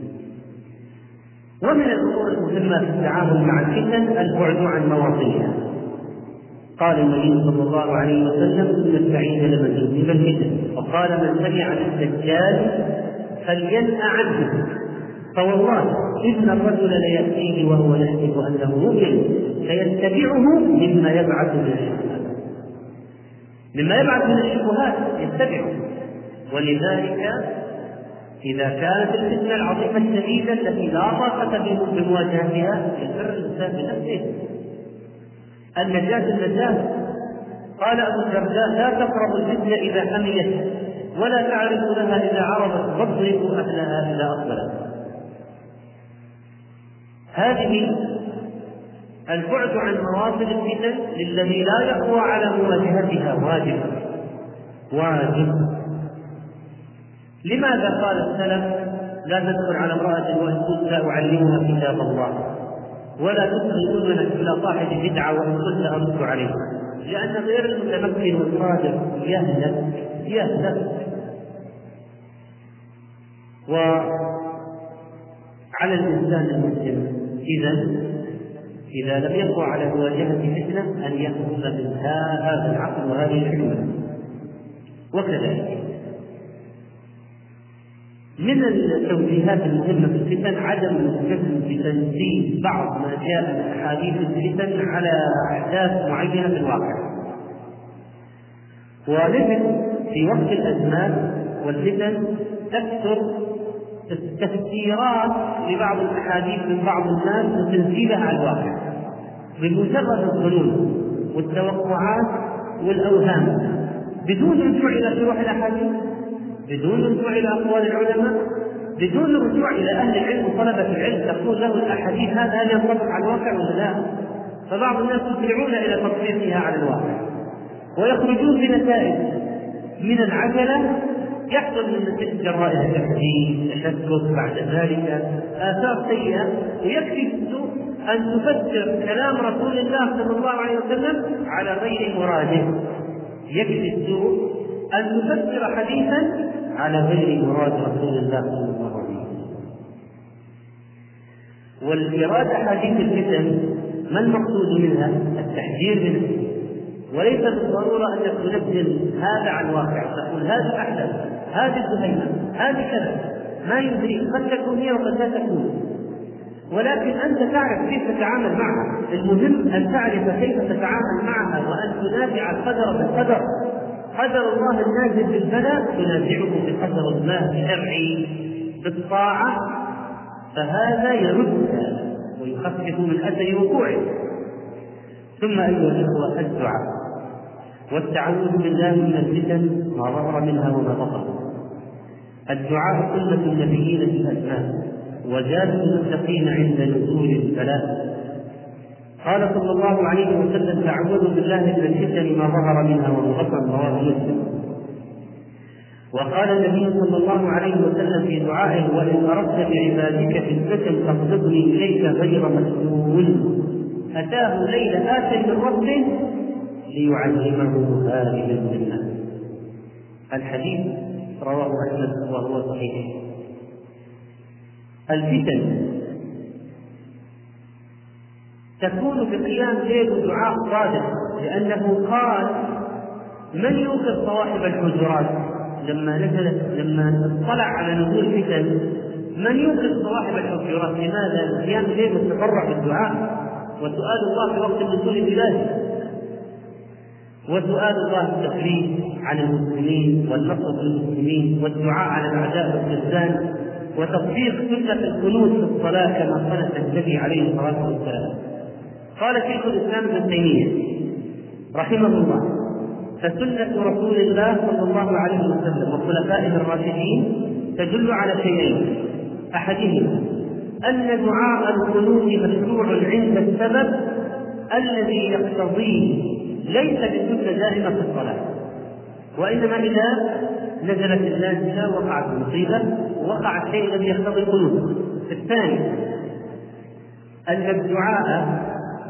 ومن الأمور المهمة في التعامل مع الفتن البعد عن مواطنها. قال النبي صلى الله عليه وسلم إن السعيد لمن يذهب الفتن، وقال من سمع بالدجال فلينأ عنه، فوالله إن الرجل ليأتيه وهو يحسب أنه مؤمن فيتبعه مما يبعث من الشبهات مما يبعث من الشبهات يتبعه. ولذلك إذا كانت الفتنة العظيمة الشديدة التي لا طاقة بمواجهتها يفر الإنسان بنفسه. النجاة النجاة. قال أبو الدرداء لا تقربوا الفتنة إذا حميت ولا تعرف لها إذا عرضت واضربوا أهلها إذا أقبلت. هذه البعد عن مواطن الفتن للذي لا يقوى على مواجهتها واجب واجب. لماذا قال السلف لا تدخل على امرأة وإن كنت أعلمها كتاب الله، ولا تدخل أذنك إلى صاحب بدعة وإن كنت أرد عليه؟ لأن غير المتمكن والصادق يهلك يهلك. وعلى الإنسان المسلم إذن إذا لم يقوى على مواجهة فتنة أن يأخذ من هذا العقل وهذه الحكمة. وكذلك من التوجيهات المهمة في الفتن عدم الجزم بتنزيل بعض ما جاء من أحاديث الفتن على أحداث معينة في الواقع. ولكن في وقت الأزمات والفتن تكثر التفسيرات لبعض الأحاديث من بعض الناس وتنزيلها على الواقع بمجرد الظنون والتوقعات والأوهام بدون رجوع إلى شروح الأحاديث، بدون رجوع إلى أقوال العلماء، بدون رجوع إلى أهل العلم وطلبة العلم تقول له الأحاديث هذا هل ينطبق على الواقع ولا لا؟ فبعض الناس يسرعون إلى تطبيقها على الواقع ويخرجون بنتائج من العجلة يحصل من نتيجة جراء التكذيب تشكك بعد ذلك آثار سيئة. ويكفي أن تفسر كلام رسول الله صلى الله عليه وسلم على غير مراده، يكفي السوء أن تفسر حديثا على غير مراد رسول الله صلى الله عليه وسلم. والإرادة حديث الفتن ما المقصود منها؟ التحذير منه، وليس بالضرورة أن تنزل هذا عن واقع تقول هذا أحدث هذه الزهيمة هذه كذا، ما يدري قد تكون هي وقد لا تكون، ولكن أنت تعرف كيف تتعامل معها. المهم أن تعرف كيف تتعامل معها وأن تنازع القدر بالقدر. قدر الله النازل بالبلاء تنازعه بقدر الله الشرعي بالطاعة فهذا يرد ويخفف من أثر وقوعه. ثم أيها الإخوة الدعاء والتعوذ بالله من الفتن ما ظهر منها وما بطن. الدعاء سنة النبيين في الأسماء وزاد المتقين عند نزول البلاء. قال صلى الله عليه وسلم: تعوذوا بالله من الفتن ما ظهر منها وما بطن، رواه مسلم. وقال النبي صلى الله عليه وسلم في دعائه: وإن أردت بعبادك فتنة فاقبضني إليك غير مسؤول. أتاه ليل آت من ربه ليعلمه هذه السنة. الحديث رواه أحمد وهو صحيح. الفتن تكون بقيام ليل ودعاء صادق، لأنه قال: من يوقظ صواحب الحجرات؟ لما نزلت لما اطلع على نزول الفتن من يوقظ صواحب الحجرات؟ لماذا؟ قيام الليل والتضرع بالدعاء وسؤال الله في وقت النزول الإلهي، وسؤال الله التخفيف عن المسلمين والنصر للمسلمين والدعاء على الأعداء والجزان وتطبيق سنة القنوت في الصلاة كما قال النبي عليه الصلاة والسلام. قال شيخ الإسلام ابن تيمية رحمه الله: فسنة رسول الله صلى الله عليه وسلم وخلفائه الراشدين تدل على شيئين: أحدهما أن دعاء القنوت مشروع عند السبب الذي يقتضيه، ليس بسنة دائمة في الصلاة، وإنما إذا نزلت النازلة وقعت المصيبة ووقع الشيء الذي يقتضي القنوت. الثاني أن الدعاء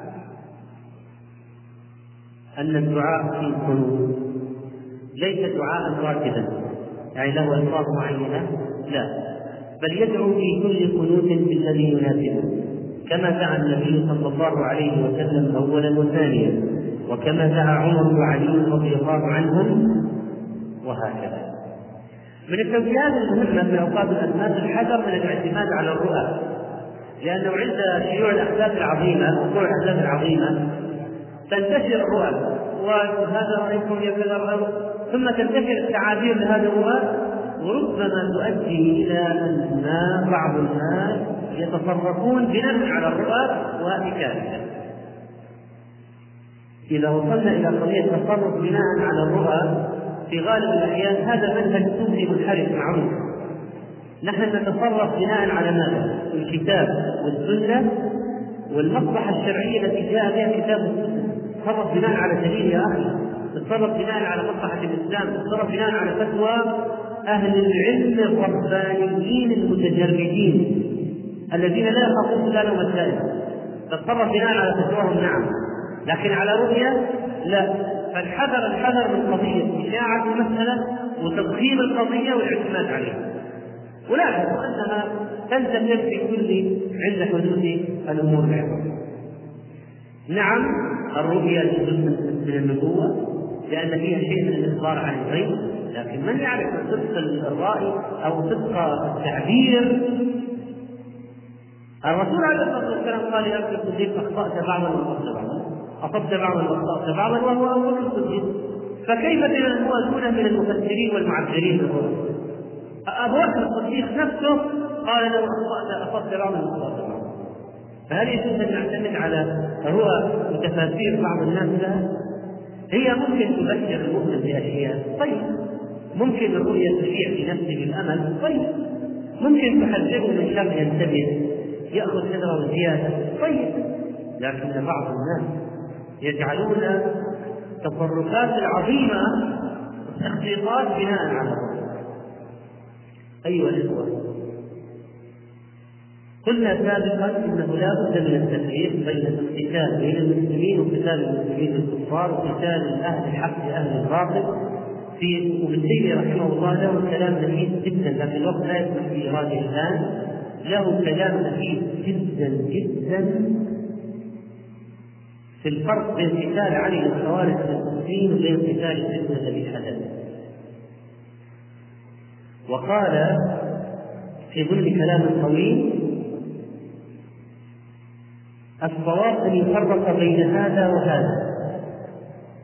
أن الدعاء في القنوت ليس دعاء راتبا يعني له ألفاظ معينة، لا، بل يدعو في كل قنوت بالذي يناسبه، كما دعا النبي صلى الله عليه وسلم أولا وثانيا، وكما دعا عمر وعلي رضي الله عنهم، وهكذا. من التوجيهات المهمة في أوقات الأزمات الحذر من الاعتماد على الرؤى، لأنه عند شيوع الأحداث العظيمة وقوع الأحداث العظيمة تنتشر الرؤى، وهذا رأيكم يكذب، ثم تنتشر التعابير لهذه الرؤى، وربما تؤدي إلى أن بعض الناس يتصرفون بناء على الرؤى وحكايتها. إذا وصلنا إلى قضية التصرف بناء على الرؤى في غالب الأحيان هذا منهج صوفي منحرف معروف. نحن نتصرف بناء على ماذا؟ الكتاب والسنة والمصلحة الشرعية التي جاء بها الكتاب والسنة. تصرف بناء على دليل يا أخي، تصرف بناء على مصلحة الإسلام، تصرف بناء على فتوى أهل العلم الربانيين المتجردين الذين لا يخافون لا لومة لائم، تتصرف بناء على فتواهم، نعم، لكن على رؤية لا. فالحذر الحذر من قضية إشاعة المسألة وتضخيم القضية والاعتماد عليها، ولاحظ أنها تنتشر في كل عند حدوث الأمور العظيمة. نعم، الرؤيا جزء من النبوة لأن فيها شيء من الإخبار عن الغيب، لكن من يعرف صدق الرأي أو صدق التعبير؟ الرسول عليه الصلاة والسلام قال يا أبي الصديق: أخطأت بعضا وأصبت بعضا، أصبت بعضا وأخطأت بعضا، وهو أول الصديق. فكيف تنوازون من المفسرين والمعبرين بالرؤى؟ أبو بكر الصديق نفسه قال له: أخطأت أصبت بعضا وأخطأت بعضا. فهل يجوز أن نعتمد على رؤى وتفاسير بعض الناس لها؟ هي ممكن تبشر المؤمن بأشياء، طيب، ممكن الرؤيا تشيع في نفسه الأمل، طيب، ممكن تحذره من شر ينتبه يأخذ حذره زيادة، طيب، لكن بعض الناس يجعلون التصرفات العظيمة تخطيطات بناء على الرؤيا. أيها الإخوة، قلنا سابقا انه لا بد من التفريق بين القتال بين المسلمين وقتال المسلمين الكفار وقتال اهل الحق لاهل الباطل. في ابن تيميه رحمه الله له كلام نفيس جدا، لكن الوقت لا يسمح بايراده الان. له كلام نفيس جدا جدا في الفرق بين قتال علي الخوارج المسلمين وبين قتال الفتنه الذي حدث. وقال في ضمن كلام طويل: الصواب أن يفرق بين هذا وهذا.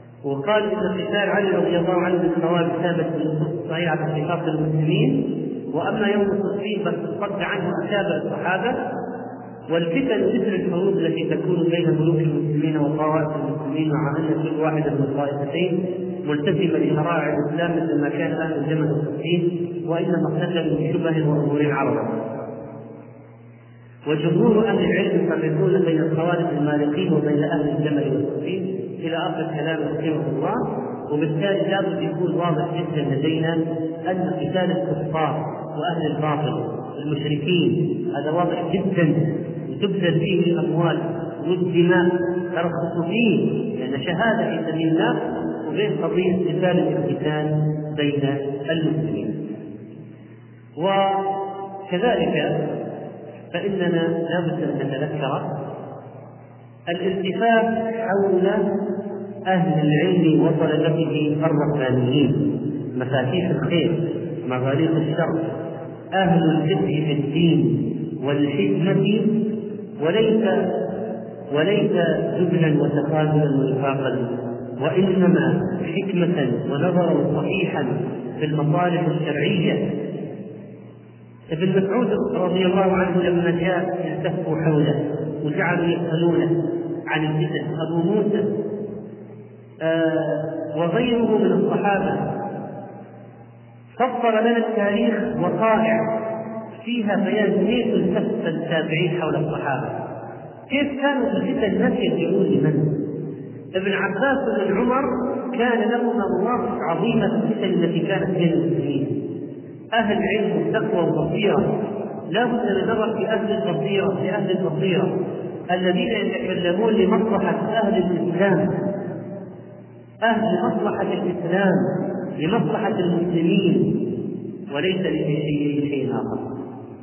وقال إن قتال علي رضي الله عنه بالخوارج ثابت في النصوص الصحيحة في خطاب المسلمين، وأما يوم التصفين فصد عنه أكابر الصحابة. والفتن مثل الحروب التي تكون بين ملوك المسلمين وطوائف المسلمين، مع أن كل واحدة من الطائفتين ملتزمة لشرائع الإسلام مثل ما كان أهل الجمل والتصفين، وإنما اختلفوا بشبه وأمور عرضة. وجمهور أهل العلم يفرقون بين الخوارج المالكين وبين أهل الجمل والتصفين إلى آخر كلام رحمه الله. وبالتالي لابد يكون واضح جدا لدينا أن قتال الكفار وأهل الباطل المشركين هذا واضح جدا، وتبذل فيه الأموال والدماء ترخص فيه، لأن شهادة في سبيل الله، وغير قضية قتال القتال بين المسلمين. وكذلك فإننا لابد أن نتذكر الالتفاف حول أهل العلم وطلبته الربانيين، مفاتيح الخير مغاليق الشر، أهل الفقه في الدين والحكمة، وليس وليس جبنا وتخاذلا ونفاقا، وإنما حكمة ونظرا صحيحا في المصالح الشرعية. ابن مسعود رضي الله عنه لما جاء التفوا حوله وجعلوا يسألونه عن الفتن، أبو موسى آه وغيره من الصحابة فسر لنا التاريخ وقائع فيها بيان كيف التف التابعين حول الصحابة، كيف كانوا في الفتن الناس يرجعون لمن. ابن عباس وابن عمر كان لهما مواقف عظيمة في الفتن التي كانت بين المسلمين. أهل العلم والتقوى والبصيرة، لا بد من النظر في أهل البصيرة في أهل البصيرة الذين يتكلمون لمصلحة أهل الإسلام، أهل مصلحة الإسلام لمصلحة المسلمين، وليس لشيء شيء آخر.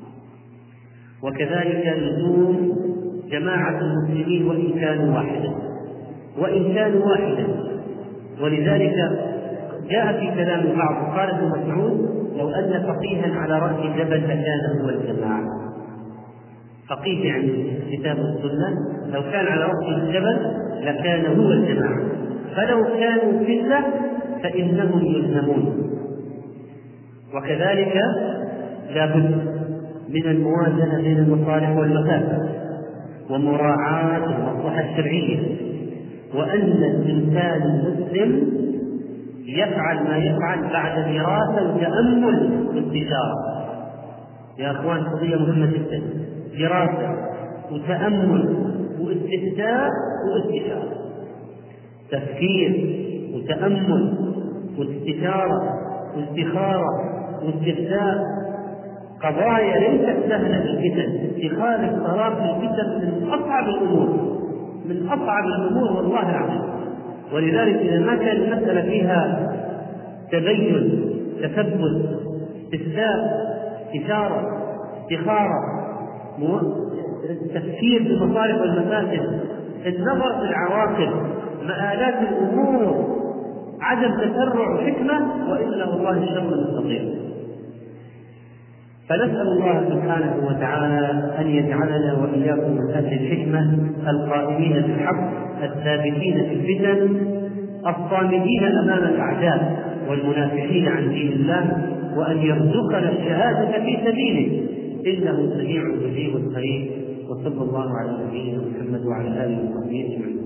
وكذلك لزوم جماعة المسلمين وإن كانوا واحدا وإن كانوا واحدا ولذلك جاء في كلام بعض قال ابن مسعود: لو أن فقيها على رأس الجبل لكان هو الجماعة. فقيه يعني كتاب السنة، لو كان على رأس الجبل لكان هو الجماعة، فلو كانوا فتنة فإنهم يلزمون. وكذلك لابد من الموازنة بين المصالح والمفاسد ومراعاة المصلحة الشرعية، وأن الإنسان المسلم يفعل ما يفعل بعد دراسة وتأمل واستشارة. يا أخوان قضية مهمة جدا، دراسة وتأمل واستفتاء واستشارة، تفكير وتأمل واستشارة واستخارة واستفتاء، قضايا ليست سهلة في الفتن. اتخاذ القرار في الفتن من أصعب الأمور، من أصعب الأمور والله العظيم. ولذلك إذا ما كان المسألة فيها تبين تثبت استفتاء استشارة استخارة تفكير في المصالح والمفاسد، النظر في العواقب، مآلات الأمور، عدم تسرع وحكمة، وإلا والله الشر مستطير. فنسأل الله سبحانه وتعالى أن يجعلنا وإياكم من أهل الحكمة القائمين بالحق الثابتين في الفتن الصامدين أمام الأعداء والمنافحين عن دين الله، وأن يرزقنا الشهادة في سبيله إنه سميع مجيب قريب. وصلى الله على نبينا محمد وعلى آله وصحبه أجمعين.